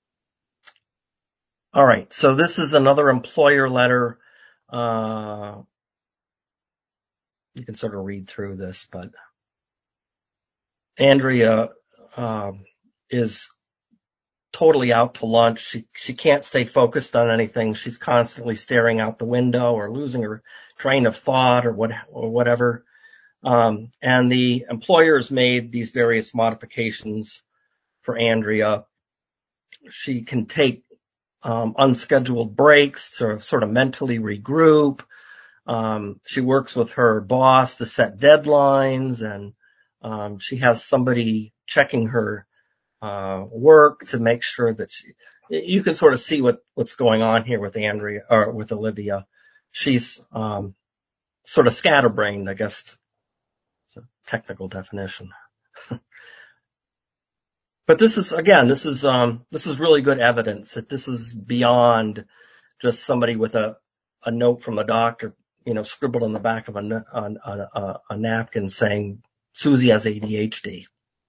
right, so this is another employer letter. You can sort of read through this, but Andrea is totally out to lunch. She can't stay focused on anything. She's constantly staring out the window or losing her train of thought or whatever. And the employer has made these various modifications for Andrea. She can take unscheduled breaks to sort of mentally regroup. She works with her boss to set deadlines, and she has somebody checking her work to make sure that you can sort of see what's going on here with Andrea or with Olivia. She's sort of scatterbrained, I guess. It's a technical definition. But this is really good evidence that this is beyond just somebody with a note from a doctor, scribbled on the back of a napkin saying Susie has ADHD.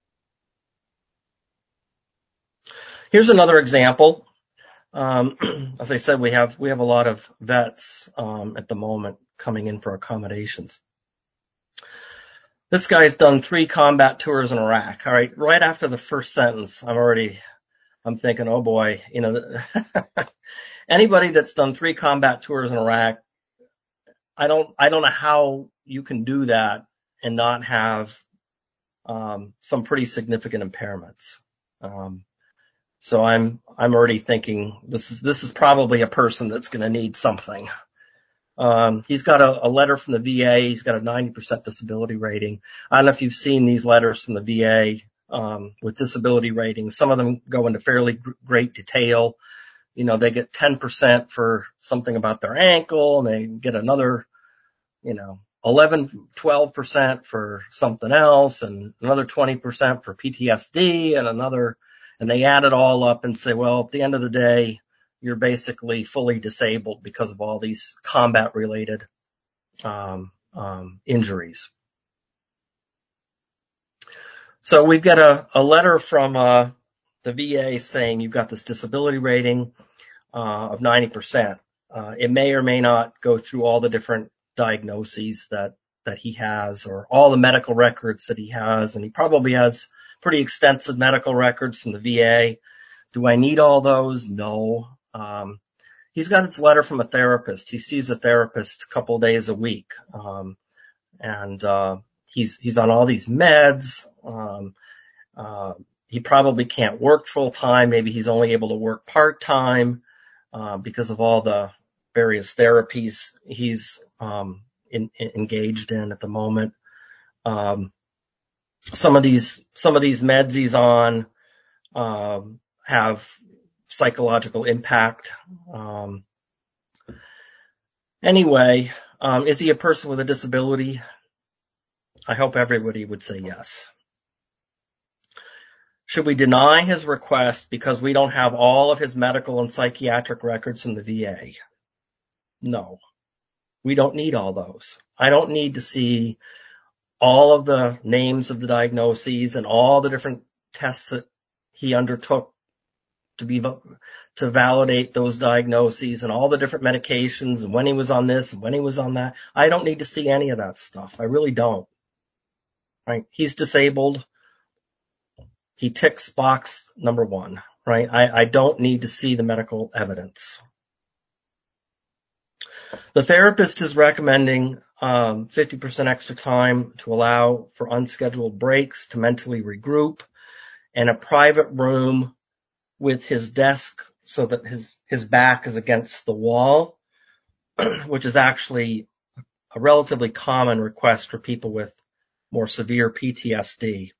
Here's another example. As I said, we have a lot of vets at the moment coming in for accommodations. This guy's done 3 combat tours in Iraq. All right, right after the first sentence, I'm thinking, oh boy, anybody that's done 3 combat tours in Iraq, I don't know how you can do that and not have some pretty significant impairments. So I'm already thinking this is probably a person that's going to need something. He's got a letter from the VA. He's got a 90% disability rating. I don't know if you've seen these letters from the VA with disability ratings. Some of them go into fairly great detail. They get 10% for something about their ankle, and they get another, 11, 12% for something else, and another 20% for PTSD, and they add it all up and say, well, at the end of the day, you're basically fully disabled because of all these combat-related injuries. So we've got a letter from the VA saying you've got this disability rating of 90%. It may or may not go through all the different diagnoses that he has, or all the medical records that he has, and he probably has pretty extensive medical records from the VA. Do I need all those? No. He's got his letter from a therapist. He sees a therapist a couple of days a week. And he's on all these meds. He probably can't work full time. Maybe he's only able to work part time, because of all the various therapies he's, engaged in at the moment. Some of these meds he's on, have psychological impact. Anyway, is he a person with a disability? I hope everybody would say yes. Should we deny his request because we don't have all of his medical and psychiatric records from the VA? No. We don't need all those. I don't need to see all of the names of the diagnoses and all the different tests that he undertook to validate those diagnoses and all the different medications and when he was on this and when he was on that. I don't need to see any of that stuff. I really don't. Right? He's disabled. He ticks box number 1, right? I don't need to see the medical evidence. The therapist is recommending 50% extra time to allow for unscheduled breaks to mentally regroup, and a private room with his desk so that his back is against the wall, which is actually a relatively common request for people with more severe PTSD.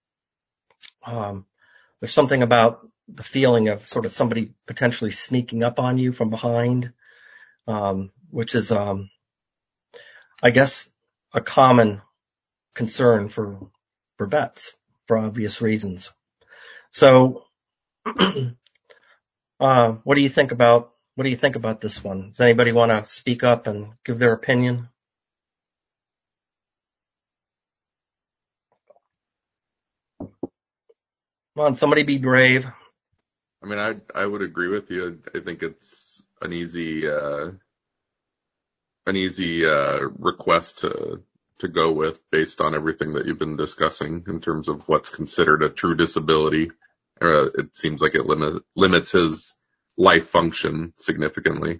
There's something about the feeling of sort of somebody potentially sneaking up on you from behind, which is, I guess, a common concern for vets for obvious reasons. So, what do you think about this one? Does anybody want to speak up and give their opinion? Come on, somebody be brave. I mean, I would agree with you. I think it's an easy request to go with based on everything that you've been discussing in terms of what's considered a true disability. It seems like it limits his life function significantly.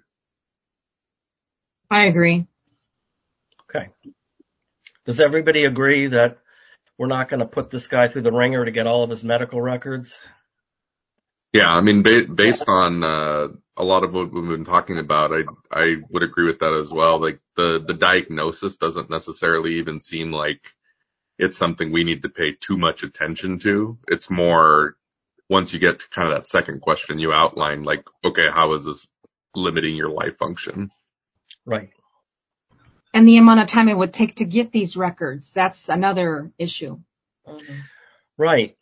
I agree. Okay. Does everybody agree that we're not going to put this guy through the ringer to get all of his medical records? Yeah, I mean, based on a lot of what we've been talking about, I would agree with that as well. Like the diagnosis doesn't necessarily even seem like it's something we need to pay too much attention to. It's more, once you get to kind of that second question you outlined, like, okay, how is this limiting your life function? Right. And the amount of time it would take to get these records, that's another issue. Mm-hmm. Right.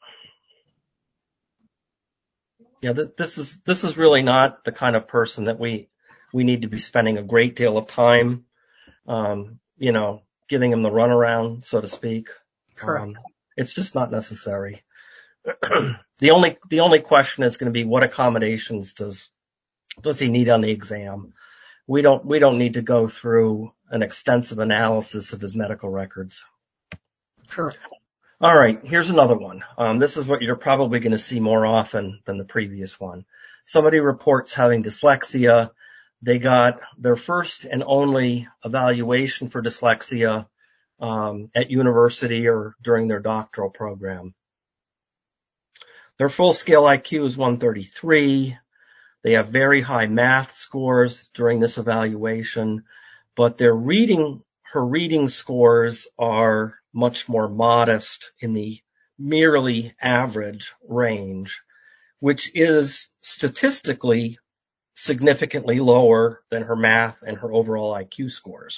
Yeah, this is really not the kind of person that we need to be spending a great deal of time, giving him the runaround, so to speak. Correct. It's just not necessary. The only question is going to be, what accommodations does he need on the exam? We don't need to go through an extensive analysis of his medical records. Correct. All right, here's another one. This is what you're probably going to see more often than the previous one. Somebody reports having dyslexia. They got their first and only evaluation for dyslexia at university or during their doctoral program. Their full-scale IQ is 133. They have very high math scores during this evaluation, but her reading scores are much more modest in the merely average range, which is statistically significantly lower than her math and her overall IQ scores.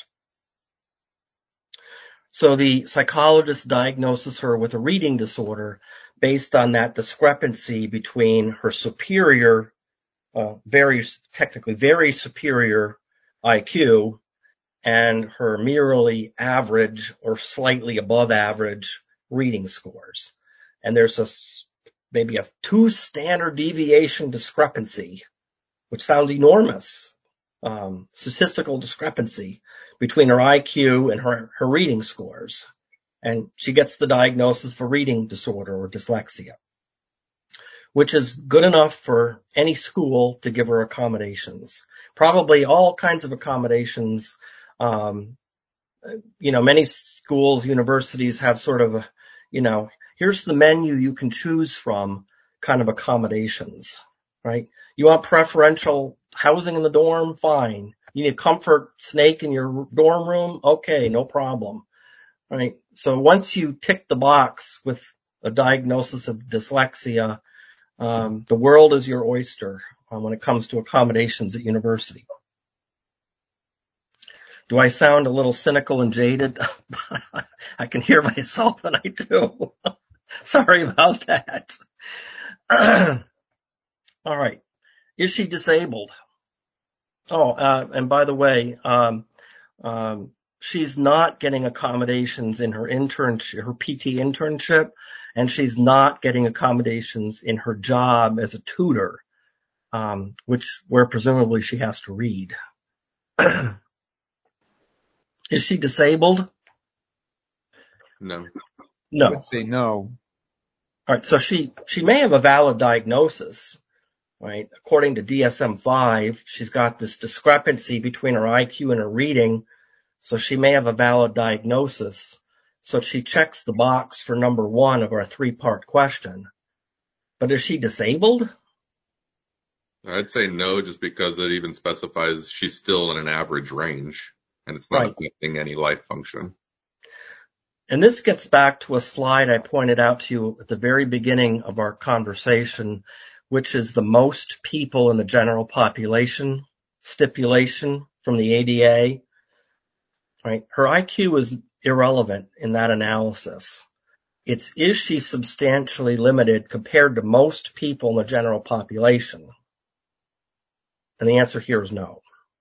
So the psychologist diagnoses her with a reading disorder based on that discrepancy between her superior, very superior IQ and her merely average or slightly above average reading scores. And there's a maybe a 2 standard deviation discrepancy, which sounds enormous, statistical discrepancy between her IQ and her reading scores. And she gets the diagnosis for reading disorder or dyslexia, which is good enough for any school to give her accommodations. Probably all kinds of accommodations. Many schools, universities have sort of here's the menu you can choose from kind of accommodations, right? You want preferential housing in the dorm? Fine. You need a comfort snake in your dorm room? Okay, no problem. Right. So once you tick the box with a diagnosis of dyslexia, the world is your oyster when it comes to accommodations at university. Do I sound a little cynical and jaded? I can hear myself, and I do. Sorry about that. All right. Is she disabled? Oh, and by the way, she's not getting accommodations in her internship, her PT internship, and she's not getting accommodations in her job as a tutor, where presumably she has to read. Is she disabled? No. No. I would say no. All right. So she may have a valid diagnosis, right? According to DSM-5, she's got this discrepancy between her IQ and her reading. So she may have a valid diagnosis. So she checks the box for number 1 of our 3-part question. But is she disabled? I'd say no, just because it even specifies she's still in an average range and it's not affecting any life function. And this gets back to a slide I pointed out to you at the very beginning of our conversation, which is the most people in the general population stipulation from the ADA. Right? Her IQ is irrelevant in that analysis. Is she substantially limited compared to most people in the general population? And the answer here is no.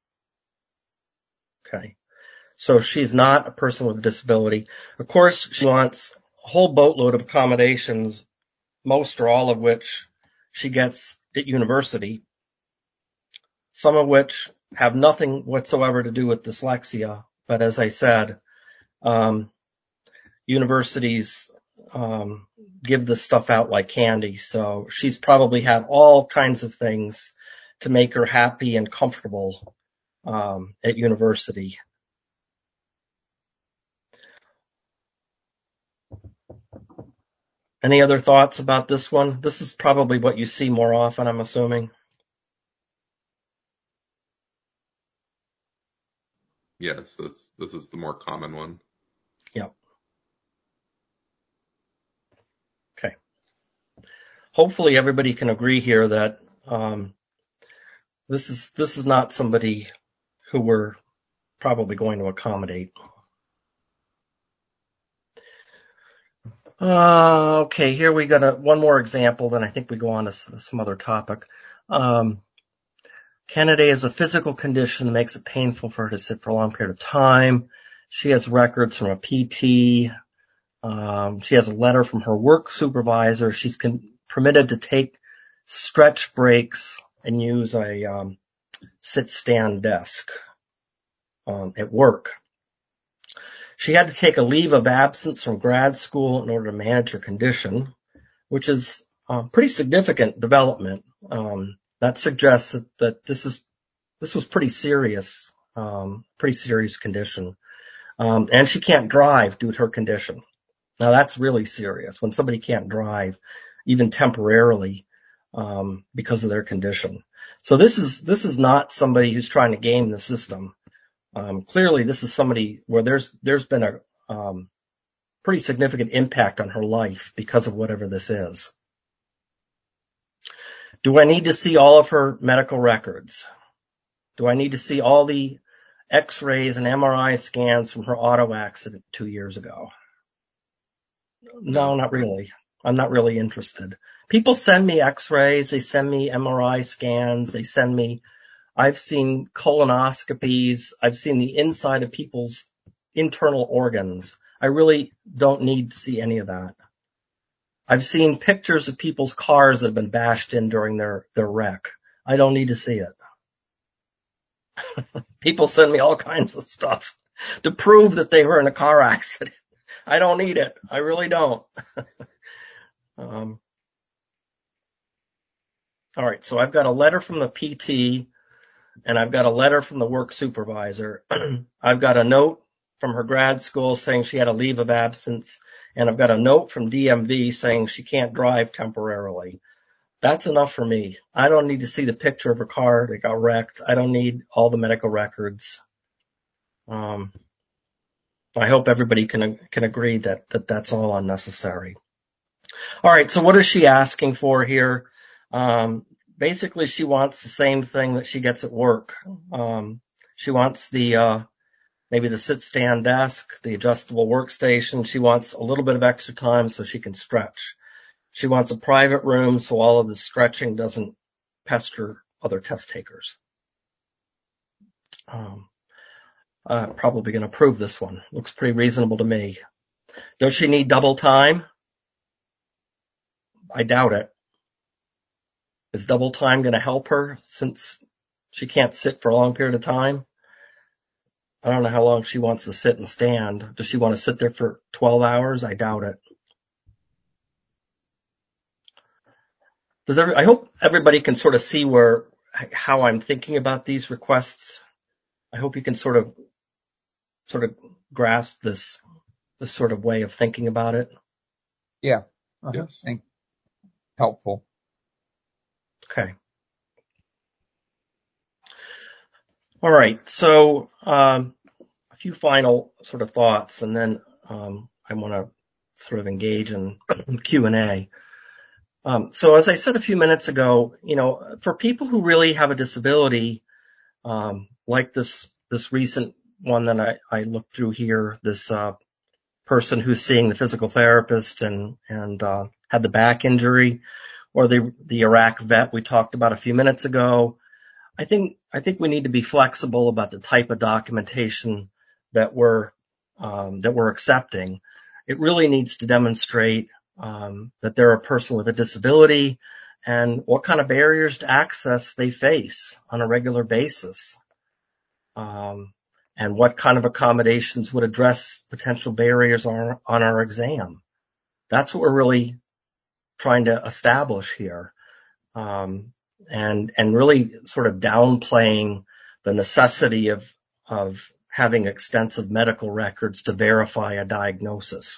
Okay. So she's not a person with a disability. Of course, she wants a whole boatload of accommodations, most or all of which she gets at university, some of which have nothing whatsoever to do with dyslexia. But as I said, universities give this stuff out like candy. So she's probably had all kinds of things to make her happy and comfortable at university. Any other thoughts about this one? This is probably what you see more often, I'm assuming. Yes, this is the more common one. Yep. Okay. Hopefully everybody can agree here that this is not somebody who we're probably going to accommodate. Okay, here we got one more example, then I think we go on to some other topic. Kennedy has a physical condition that makes it painful for her to sit for a long period of time. She has records from a PT. She has a letter from her work supervisor. She's permitted to take stretch breaks and use a sit-stand desk at work. She had to take a leave of absence from grad school in order to manage her condition, which is pretty significant development. That suggests that this was pretty serious condition. And she can't drive due to her condition. Now that's really serious when somebody can't drive, even temporarily, because of their condition. So this is not somebody who's trying to game the system. Clearly this is somebody where there's been a pretty significant impact on her life because of whatever this is. Do I need to see all of her medical records? Do I need to see all the X-rays and MRI scans from her auto accident 2 years ago? No, not really. I'm not really interested. People send me X-rays, they send me MRI scans, I've seen colonoscopies, I've seen the inside of people's internal organs. I really don't need to see any of that. I've seen pictures of people's cars that have been bashed in during their wreck. I don't need to see it. People send me all kinds of stuff to prove that they were in a car accident. I don't need it. I really don't. All right, so I've got a letter from the PT, and I've got a letter from the work supervisor. I've got a note from her grad school saying she had a leave of absence, and I've got a note from DMV saying she can't drive temporarily. That's enough for me. I don't need to see the picture of her car that got wrecked. I don't need all the medical records. I hope everybody can agree that that's all unnecessary. All right, so what is she asking for here? Basically, she wants the same thing that she gets at work. She wants the maybe the sit-stand desk, the adjustable workstation. She wants a little bit of extra time so she can stretch. She wants a private room so all of the stretching doesn't pester other test takers. Probably going to approve this one. Looks pretty reasonable to me. Does she need double time? I doubt it. Is double time going to help her since she can't sit for a long period of time? I don't know how long she wants to sit and stand. Does she want to sit there for 12 hours? I doubt it. I hope everybody can sort of see how I'm thinking about these requests. I hope you can sort of grasp this sort of way of thinking about it. Yeah. Yes. Helpful. Okay. All right. So, a few final sort of thoughts, and then, I want to sort of engage in Q&A. So as I said a few minutes ago, for people who really have a disability, like this recent one that I looked through here, this, person who's seeing the physical therapist and had the back injury, or the Iraq vet we talked about a few minutes ago, I think we need to be flexible about the type of documentation that we're accepting. It really needs to demonstrate that they're a person with a disability and what kind of barriers to access they face on a regular basis, and what kind of accommodations would address potential barriers on our exam. That's what we're really trying to establish here, and really sort of downplaying the necessity of having extensive medical records to verify a diagnosis.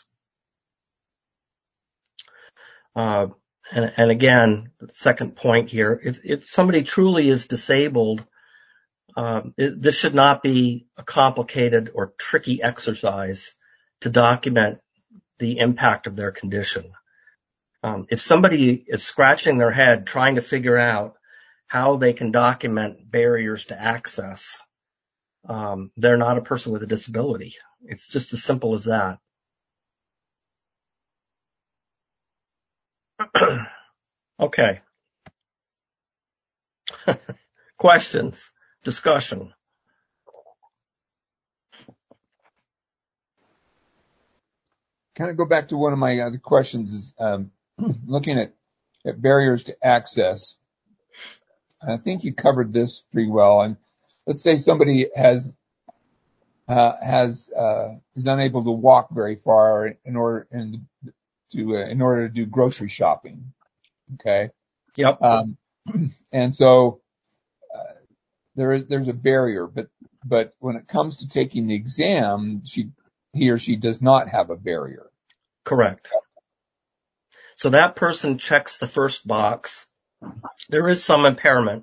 And again, the second point here, if somebody truly is disabled, this should not be a complicated or tricky exercise to document the impact of their condition. If somebody is scratching their head trying to figure out how they can document barriers to access, they're not a person with a disability. It's just as simple as that. Okay. Questions, discussion. Kind of go back to one of my other questions is looking at barriers to access. I think you covered this pretty well. And let's say somebody is unable to walk very far in order to do grocery shopping. Okay. Yep. And so there's a barrier, but when it comes to taking the exam, he or she does not have a barrier. Correct. So that person checks the first box. There is some impairment.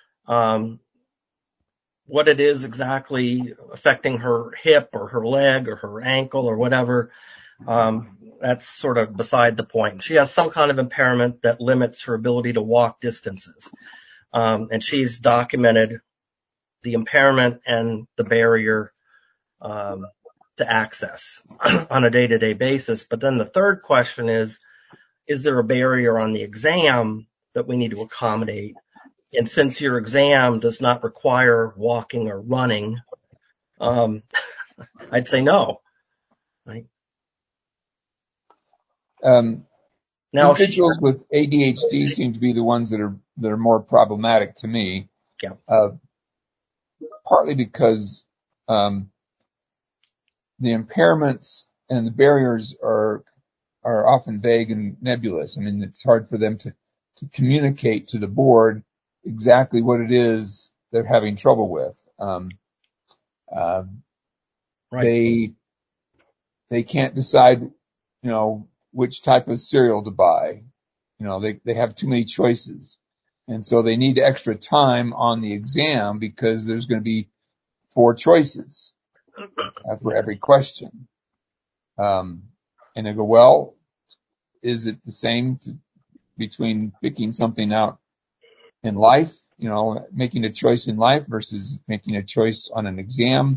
What it is exactly affecting her hip or her leg or her ankle or whatever, that's sort of beside the point. She has some kind of impairment that limits her ability to walk distances. And she's documented the impairment and the barrier to access on a day-to-day basis. But then the third question is there a barrier on the exam that we need to accommodate? And since your exam does not require walking or running, I'd say no. Right? Now, individuals with ADHD seem to be the ones that are more problematic to me. Yeah. Partly because the impairments and the barriers are often vague and nebulous. I mean, it's hard for them to communicate to the board exactly what it is they're having trouble with. right. They can't decide, which type of cereal to buy. They have too many choices. And so they need extra time on the exam because there's going to be 4 choices for every question. And they go, well, is it the same between picking something out in life, making a choice in life versus making a choice on an exam?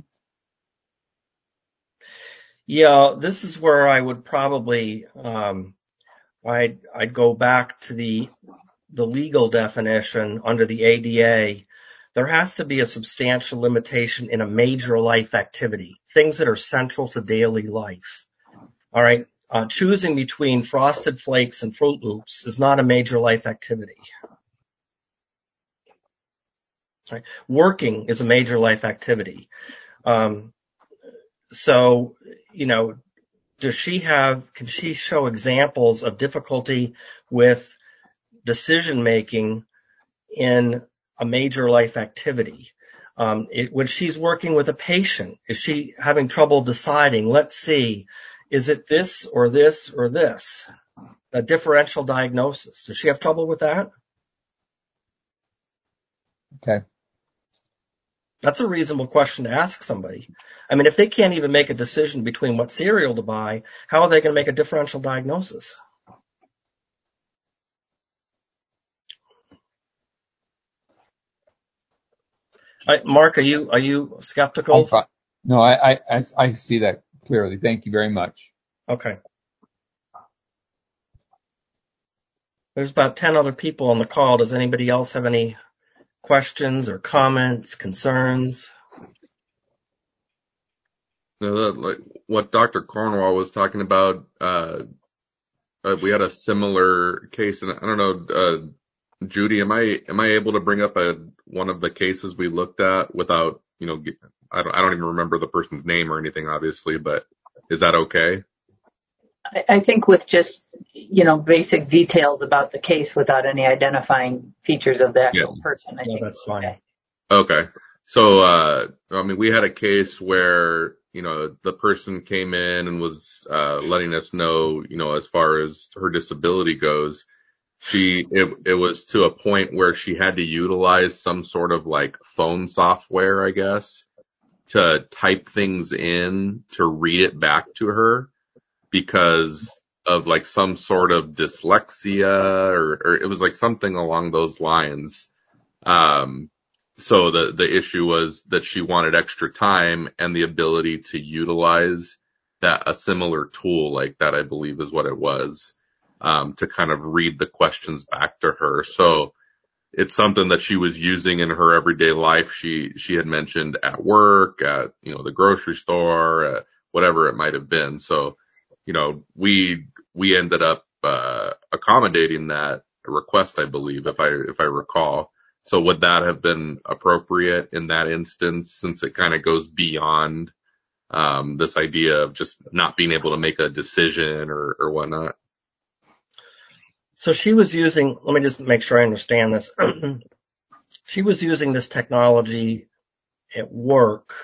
Yeah, this is where I would probably, I'd go back to the legal definition under the ADA. There has to be a substantial limitation in a major life activity, things that are central to daily life. All right. Choosing between Frosted Flakes and Fruit Loops is not a major life activity. Right? Working is a major life activity. So, can she show examples of difficulty with decision making in a major life activity? When she's working with a patient, is she having trouble deciding, let's see, is it this or this or this? A differential diagnosis. Does she have trouble with that? Okay. That's a reasonable question to ask somebody. I mean, if they can't even make a decision between what cereal to buy, how are they going to make a differential diagnosis? Mark, are you skeptical? No, I see that clearly. Thank you very much. Okay. There's about 10 other people on the call. Does anybody else have any questions or comments, concerns? No, like what Dr. Cornwall was talking about, we had a similar case, and I don't know, Judy, am I able to bring up one of the cases we looked at without, I don't even remember the person's name or anything, obviously, but is that okay? I think with just, basic details about the case without any identifying features of the actual person. I think that's fine. Okay. So, we had a case where, the person came in and was, letting us know, as far as her disability goes, it was to a point where she had to utilize some sort of like phone software, I guess, to type things in to read it back to her because of like some sort of dyslexia or it was like something along those lines. So the issue was that she wanted extra time and the ability to utilize a similar tool like that, I believe is what it was, to kind of read the questions back to her. So it's something that she was using in her everyday life. She had mentioned at work, at, the grocery store, at whatever it might have been. So, we ended up, accommodating that request, I believe, if I recall. So would that have been appropriate in that instance, since it kind of goes beyond, this idea of just not being able to make a decision or whatnot? So she was using, let me just make sure I understand this. She was using this technology at work,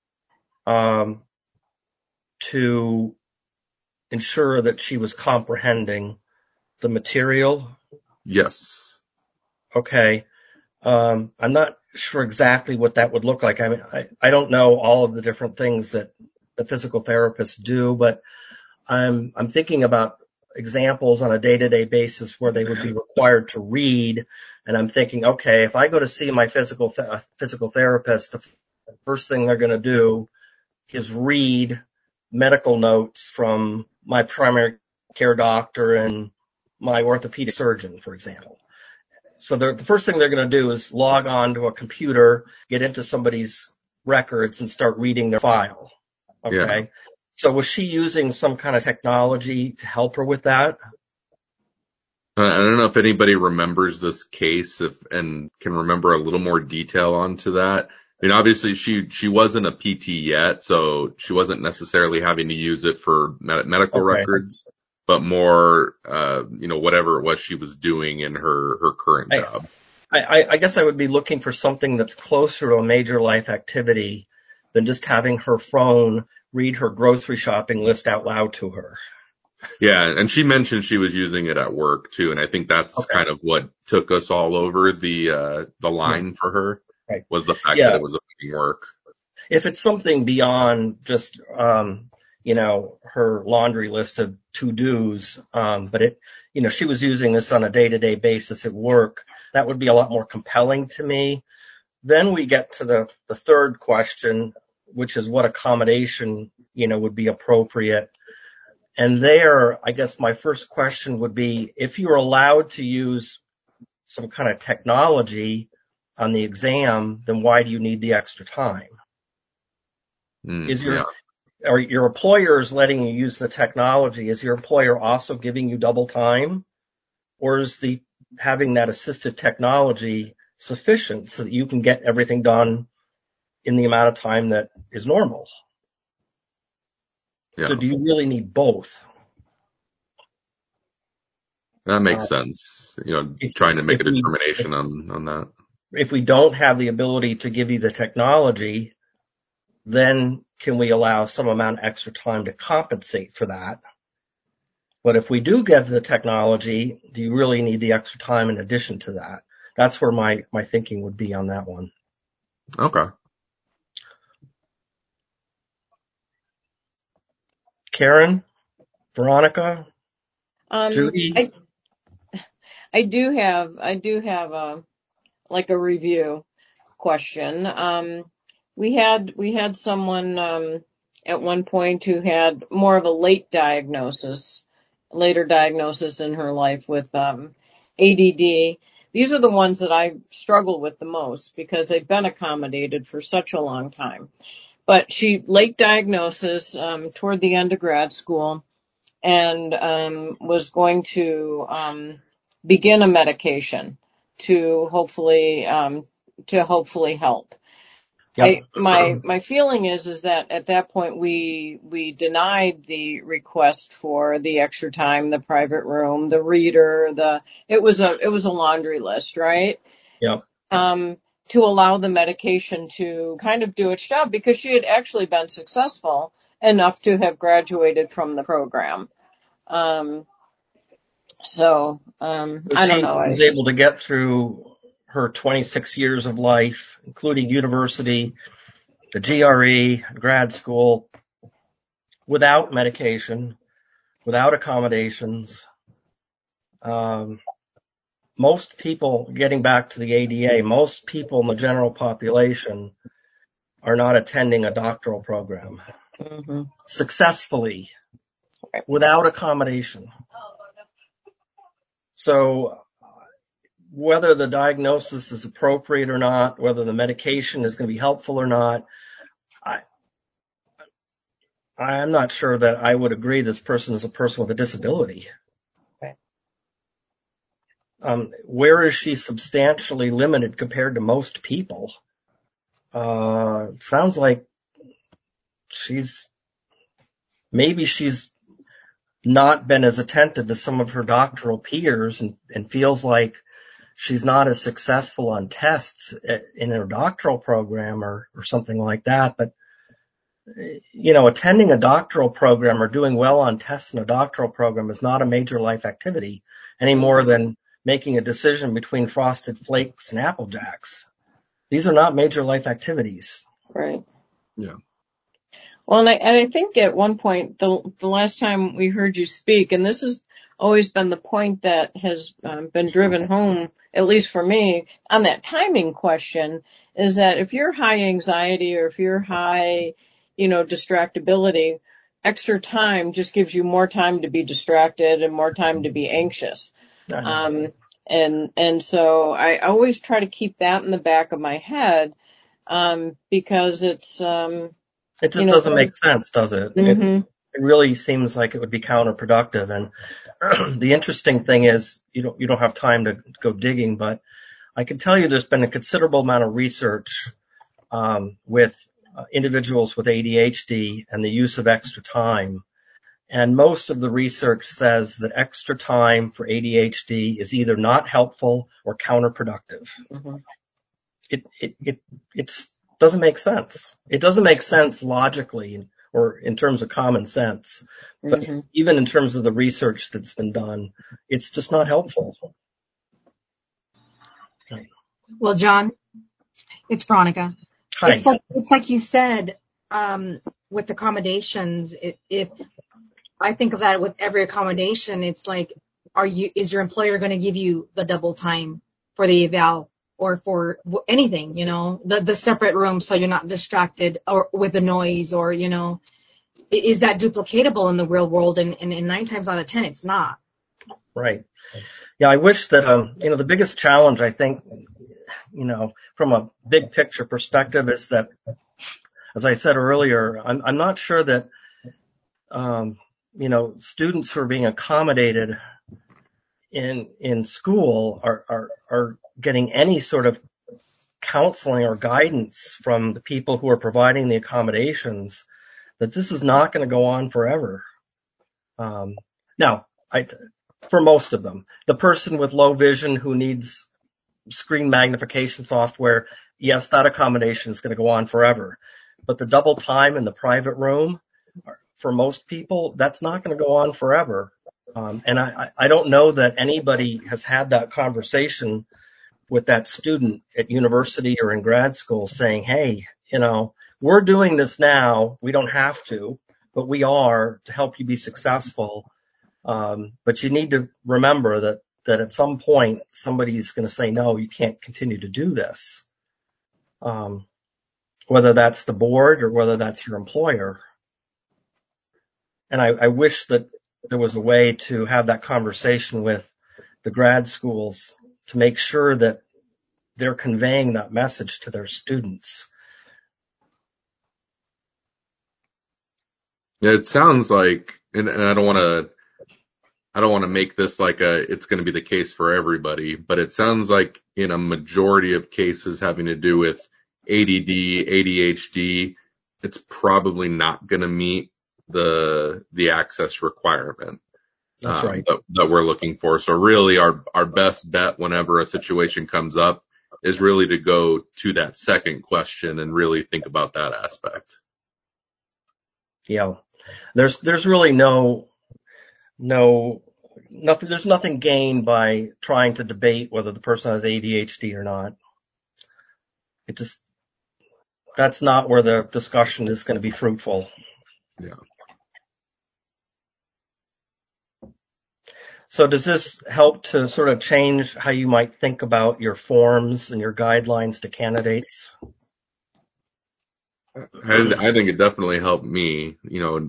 to ensure that she was comprehending the material. Yes. Okay. I'm not sure exactly what that would look like. I mean, I don't know all of the different things that the physical therapists do, but I'm thinking about examples on a day-to-day basis where they would be required to read. And I'm thinking, okay, if I go to see my physical therapist, the first thing they're going to do is read medical notes from my primary care doctor and my orthopedic surgeon, for example. So the first thing they're going to do is log on to a computer, get into somebody's records and start reading their file. Okay. Yeah. So was she using some kind of technology to help her with that? I don't know if anybody remembers this case and can remember a little more detail onto that. I mean, obviously she wasn't a PT yet, so she wasn't necessarily having to use it for medical Okay. records, but more, whatever it was she was doing in her current job. I guess I would be looking for something that's closer to a major life activity than just having her phone read her grocery shopping list out loud to her. Yeah, and she mentioned she was using it at work too, and I think that's kind of what took us all over the line for her, Right. was the fact that Yeah. it was affecting work. If it's something beyond just, her laundry list of to-dos, but she was using this on a day-to-day basis at work, that would be a lot more compelling to me. Then we get to the third question, which is what accommodation, would be appropriate. And there, I guess my first question would be, if you're allowed to use some kind of technology on the exam, then why do you need the extra time? Are your employers letting you use the technology? Is your employer also giving you double time? Or is having that assistive technology sufficient so that you can get everything done in the amount of time that is normal? Yeah. So do you really need both? That makes sense. Trying to make a determination on that. If we don't have the ability to give you the technology, then can we allow some amount of extra time to compensate for that? But if we do get the technology, do you really need the extra time in addition to that? That's where my thinking would be on that one. Okay. Karen? Veronica? Judy? I do have a review question. We had someone at one point who had more of a later diagnosis in her life with ADD. These are the ones that I struggle with the most because they've been accommodated for such a long time. But late diagnosis toward the end of grad school, and was going to begin a medication to hopefully help. Yep. My feeling is that at that point we denied the request for the extra time, the private room, the reader, it was a laundry list, right? Yep. To allow the medication to kind of do its job because she had actually been successful enough to have graduated from the program. I don't know. She was able to get through her 26 years of life, including university, the GRE, grad school, without medication, without accommodations. Most people, getting back to the ADA, most people in the general population are not attending a doctoral program successfully without accommodation. So whether the diagnosis is appropriate or not, whether the medication is going to be helpful or not, I'm not sure that I would agree this person is a person with a disability. Where is she substantially limited compared to most people? It sounds like maybe she's not been as attentive as some of her doctoral peers and feels like she's not as successful on tests in her doctoral program or something like that. But, attending a doctoral program or doing well on tests in a doctoral program is not a major life activity any more than making a decision between Frosted Flakes and Apple Jacks. These are not major life activities. Right. Yeah. Well, and I think at one point, the last time we heard you speak, and this has always been the point that has been driven home, at least for me, on that timing question, is that if you're high anxiety or if you're high, distractibility, extra time just gives you more time to be distracted and more time to be anxious. And so I always try to keep that in the back of my head, because it's, it just doesn't make sense, does it? Mm-hmm. really seems like it would be counterproductive. And the interesting thing is, you don't have time to go digging, but I can tell you there's been a considerable amount of research with individuals with ADHD and the use of extra time. And most of the research says that extra time for ADHD is either not helpful or counterproductive. Mm-hmm. It doesn't make sense. It doesn't make sense logically or in terms of common sense. But Mm-hmm. even in terms of the research that's been done, it's just not helpful. Well, John, it's Veronica. Hi. It's like you said, with accommodations, if I think of that with every accommodation, it's like, is your employer going to give you the double time for the eval or for anything, the separate room so you're not distracted or with the noise or, is that duplicatable in the real world? And 9 times out of 10, it's not. Right. Yeah, I wish that, the biggest challenge, I think, from a big picture perspective is that, as I said earlier, I'm not sure that, students who are being accommodated in school are getting any sort of counseling or guidance from the people who are providing the accommodations, that this is not going to go on forever. Now, for most of them, the person with low vision who needs screen magnification software, yes, that accommodation is going to go on forever. But the double time in the private room, for most people, that's not going to go on forever. And I don't know that anybody has had that conversation with that student at university or in grad school saying, hey, we're doing this now. We don't have to, but we are to help you be successful. But you need to remember that at some point, somebody's going to say, no, you can't continue to do this. Whether that's the board or whether that's your employer. And I wish that there was a way to have that conversation with the grad schools to make sure that they're conveying that message to their students. Yeah, it sounds like, and I don't want to make this like it's going to be the case for everybody, but it sounds like in a majority of cases having to do with ADD, ADHD, it's probably not going to meet the access requirement. That's right. That we're looking for. So really our best bet whenever a situation comes up is really to go to that second question and really think about that aspect. Yeah. There's really there's nothing gained by trying to debate whether the person has ADHD or not. That's not where the discussion is going to be fruitful. Yeah. So does this help to sort of change how you might think about your forms and your guidelines to candidates? I think it definitely helped me.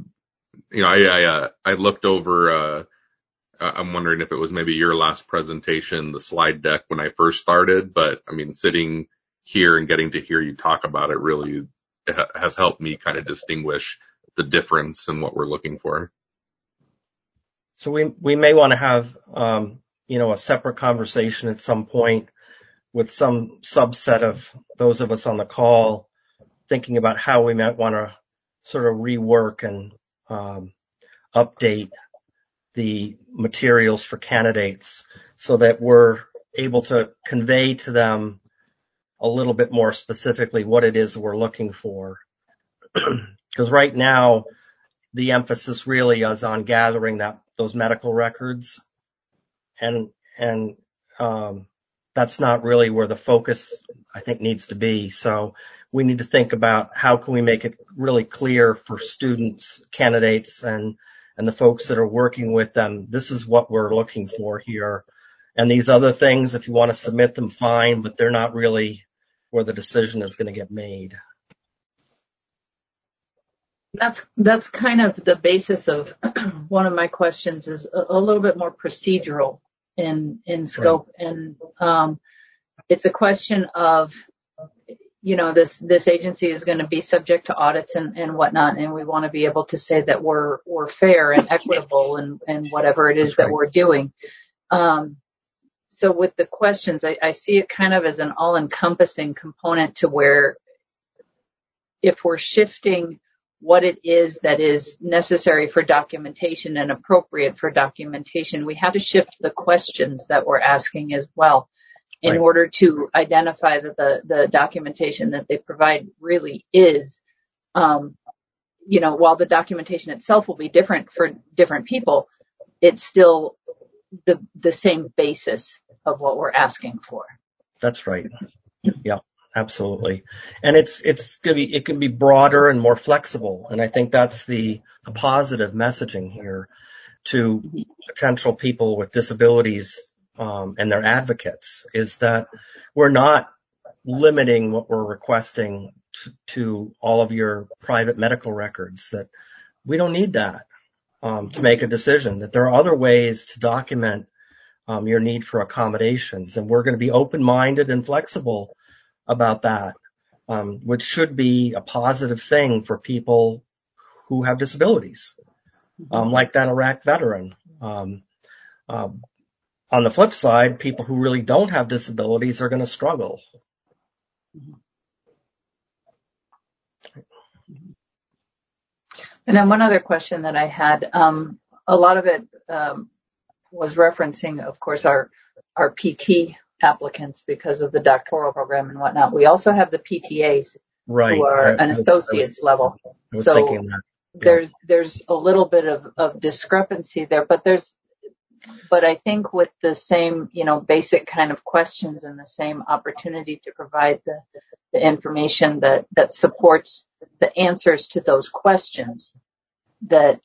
I looked over. I'm wondering if it was maybe your last presentation, the slide deck when I first started. But I mean, sitting here and getting to hear you talk about it really has helped me kind of distinguish the difference in what we're looking for. So we may want to have, a separate conversation at some point with some subset of those of us on the call, thinking about how we might want to sort of rework and update the materials for candidates so that we're able to convey to them a little bit more specifically what it is we're looking for. Because right now, the emphasis really is on gathering those medical records, and that's not really where the focus, I think, needs to be. So we need to think about how can we make it really clear for students, candidates, and the folks that are working with them. This is what we're looking for here, and these other things, if you want to submit them, fine, but they're not really where the decision is going to get made. That's kind of the basis of one of my questions is a little bit more procedural in scope. Right. And it's a question of, this agency is going to be subject to audits and whatnot, and we want to be able to say that we're fair and equitable and whatever it is that we're doing. So with the questions, I see it kind of as an all-encompassing component to where if we're shifting what it is that is necessary for documentation and appropriate for documentation, we have to shift the questions that we're asking as well in order to identify that the documentation that they provide really is, while the documentation itself will be different for different people, it's still the same basis of what we're asking for. That's right. Yeah. Absolutely. And it can be broader and more flexible. And I think that's the positive messaging here to potential people with disabilities, and their advocates, is that we're not limiting what we're requesting to all of your private medical records, that we don't need that, to make a decision, that there are other ways to document, your need for accommodations. And we're going to be open-minded and flexible about that, which should be a positive thing for people who have disabilities, like that Iraq veteran. On the flip side, people who really don't have disabilities are going to struggle. And then one other question that I had, a lot of it was referencing, of course, our PT applicants because of the doctoral program and whatnot. We also have the PTAs who are an associate's level. I was thinking that. Yeah. There's a little bit of discrepancy there, but I think with the same, basic kind of questions and the same opportunity to provide the information that supports the answers to those questions, that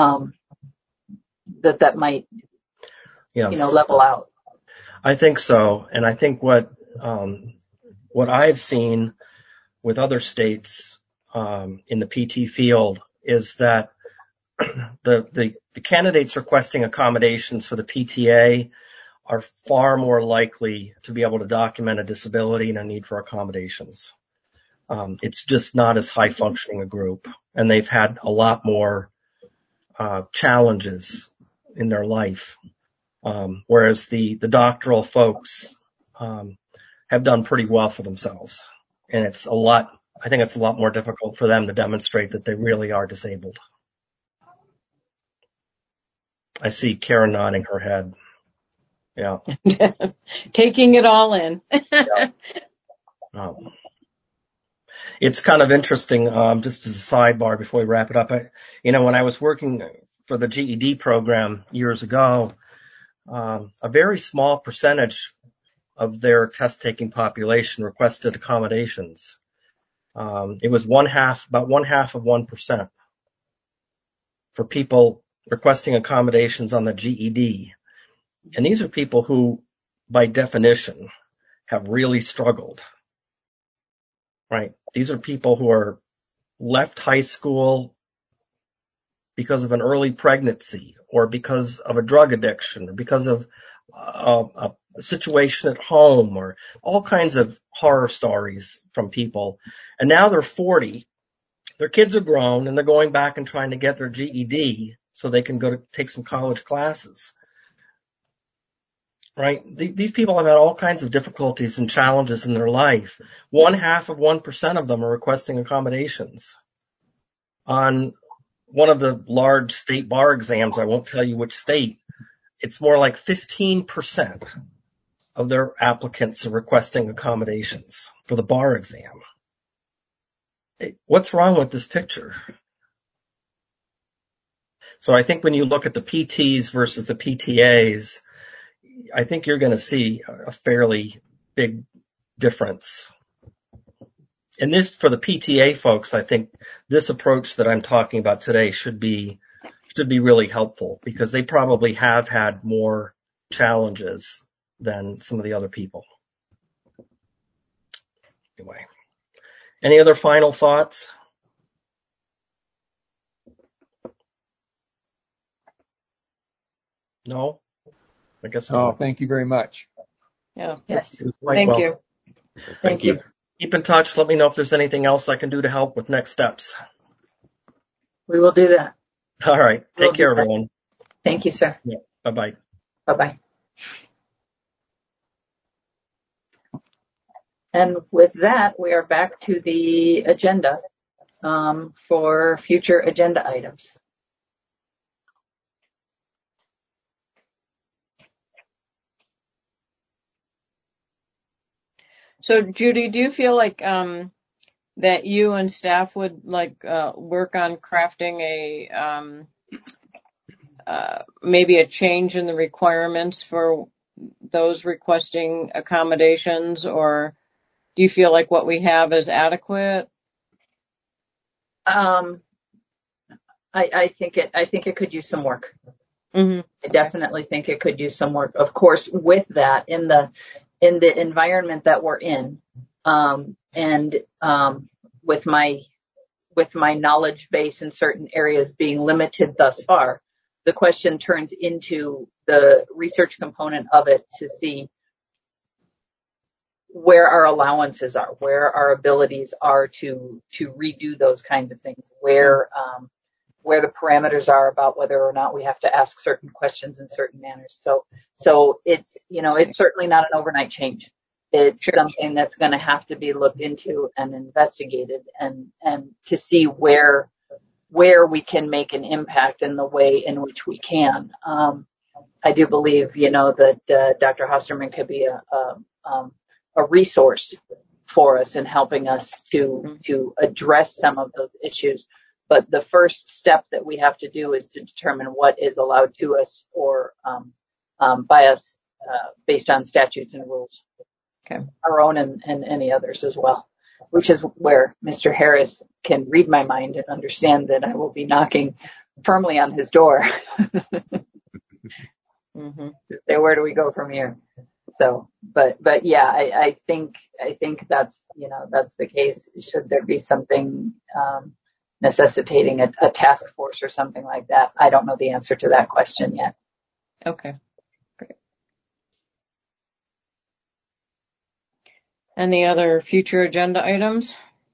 might, level out. I think so. And I think what I've seen with other states, in the PT field is that the candidates requesting accommodations for the PTA are far more likely to be able to document a disability and a need for accommodations. It's just not as high functioning a group, and they've had a lot more challenges in their life. Whereas the doctoral folks have done pretty well for themselves. And I think it's a lot more difficult for them to demonstrate that they really are disabled. I see Karen nodding her head. Yeah. Taking it all in. Yeah. It's kind of interesting, just as a sidebar before we wrap it up. When I was working for the GED program years ago, a very small percentage of their test-taking population requested accommodations. It was about one half of 1% for people requesting accommodations on the GED. And these are people who, by definition, have really struggled, right? These are people who are left high school because of an early pregnancy, or because of a drug addiction, or because of a situation at home, or all kinds of horror stories from people. And now they're 40, their kids are grown, and they're going back and trying to get their GED so they can go to take some college classes. Right? These people have had all kinds of difficulties and challenges in their life. 1/2 of 1% of them are requesting accommodations. On one of the large state bar exams, I won't tell you which state, it's more like 15% of their applicants are requesting accommodations for the bar exam. What's wrong with this picture? So I think when you look at the PTs versus the PTAs, I think you're going to see a fairly big difference. And this, for the PTA folks, I think this approach that I'm talking about today should be really helpful, because they probably have had more challenges than some of the other people. Anyway, any other final thoughts? No? I guess not. Thank you very much. Yeah. Yes. Thank you. Thank you. Keep in touch. Let me know if there's anything else I can do to help with next steps. We will do that. All right. We'll Take care, do that. everyone. Thank you, sir. Yeah. Bye-bye. Bye-bye. And with that, we are back to the agenda for future agenda items. So, Judy, do you feel like that you and staff would work on crafting maybe a change in the requirements for those requesting accommodations, or do you feel like what we have is adequate? I think it could use some work. Mm-hmm. I definitely think it could use some work. Of course, with that, in the environment that we're in, and with my knowledge base in certain areas being limited thus far, the question turns into the research component of it to see where our allowances are, where our abilities are to redo those kinds of things, where the parameters are about whether or not we have to ask certain questions in certain manners. So it's, it's certainly not an overnight change. It's something that's going to have to be looked into and investigated and to see where we can make an impact in the way in which we can. I do believe, that Dr. Hosterman could be a resource for us in helping us to address some of those issues. But the first step that we have to do is to determine what is allowed to us or by us based on statutes and rules, our own and any others as well, which is where Mr. Harris can read my mind and understand that I will be knocking firmly on his door. Mm-hmm. To say, where do we go from here? So, but yeah, I think that's, that's the case. Should there be something necessitating a task force or something like that? I don't know the answer to that question yet. Okay, great. Any other future agenda items?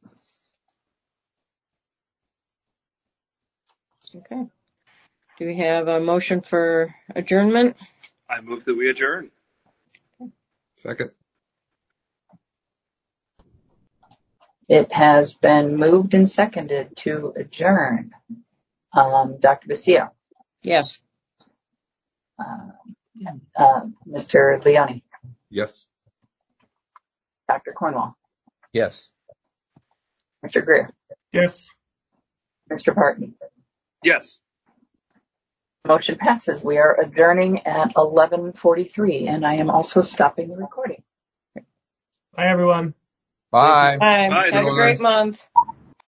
Okay. Do we have a motion for adjournment? I move that we adjourn. Second. It has been moved and seconded to adjourn. Dr. Basile. Yes. Mr. Leone. Yes. Dr. Cornwall. Yes. Mr. Greer. Yes. Mr. Barton. Yes. Motion passes. We are adjourning at 11:43, and I am also stopping the recording. Bye, everyone. Bye. Bye. Bye, Have a great month.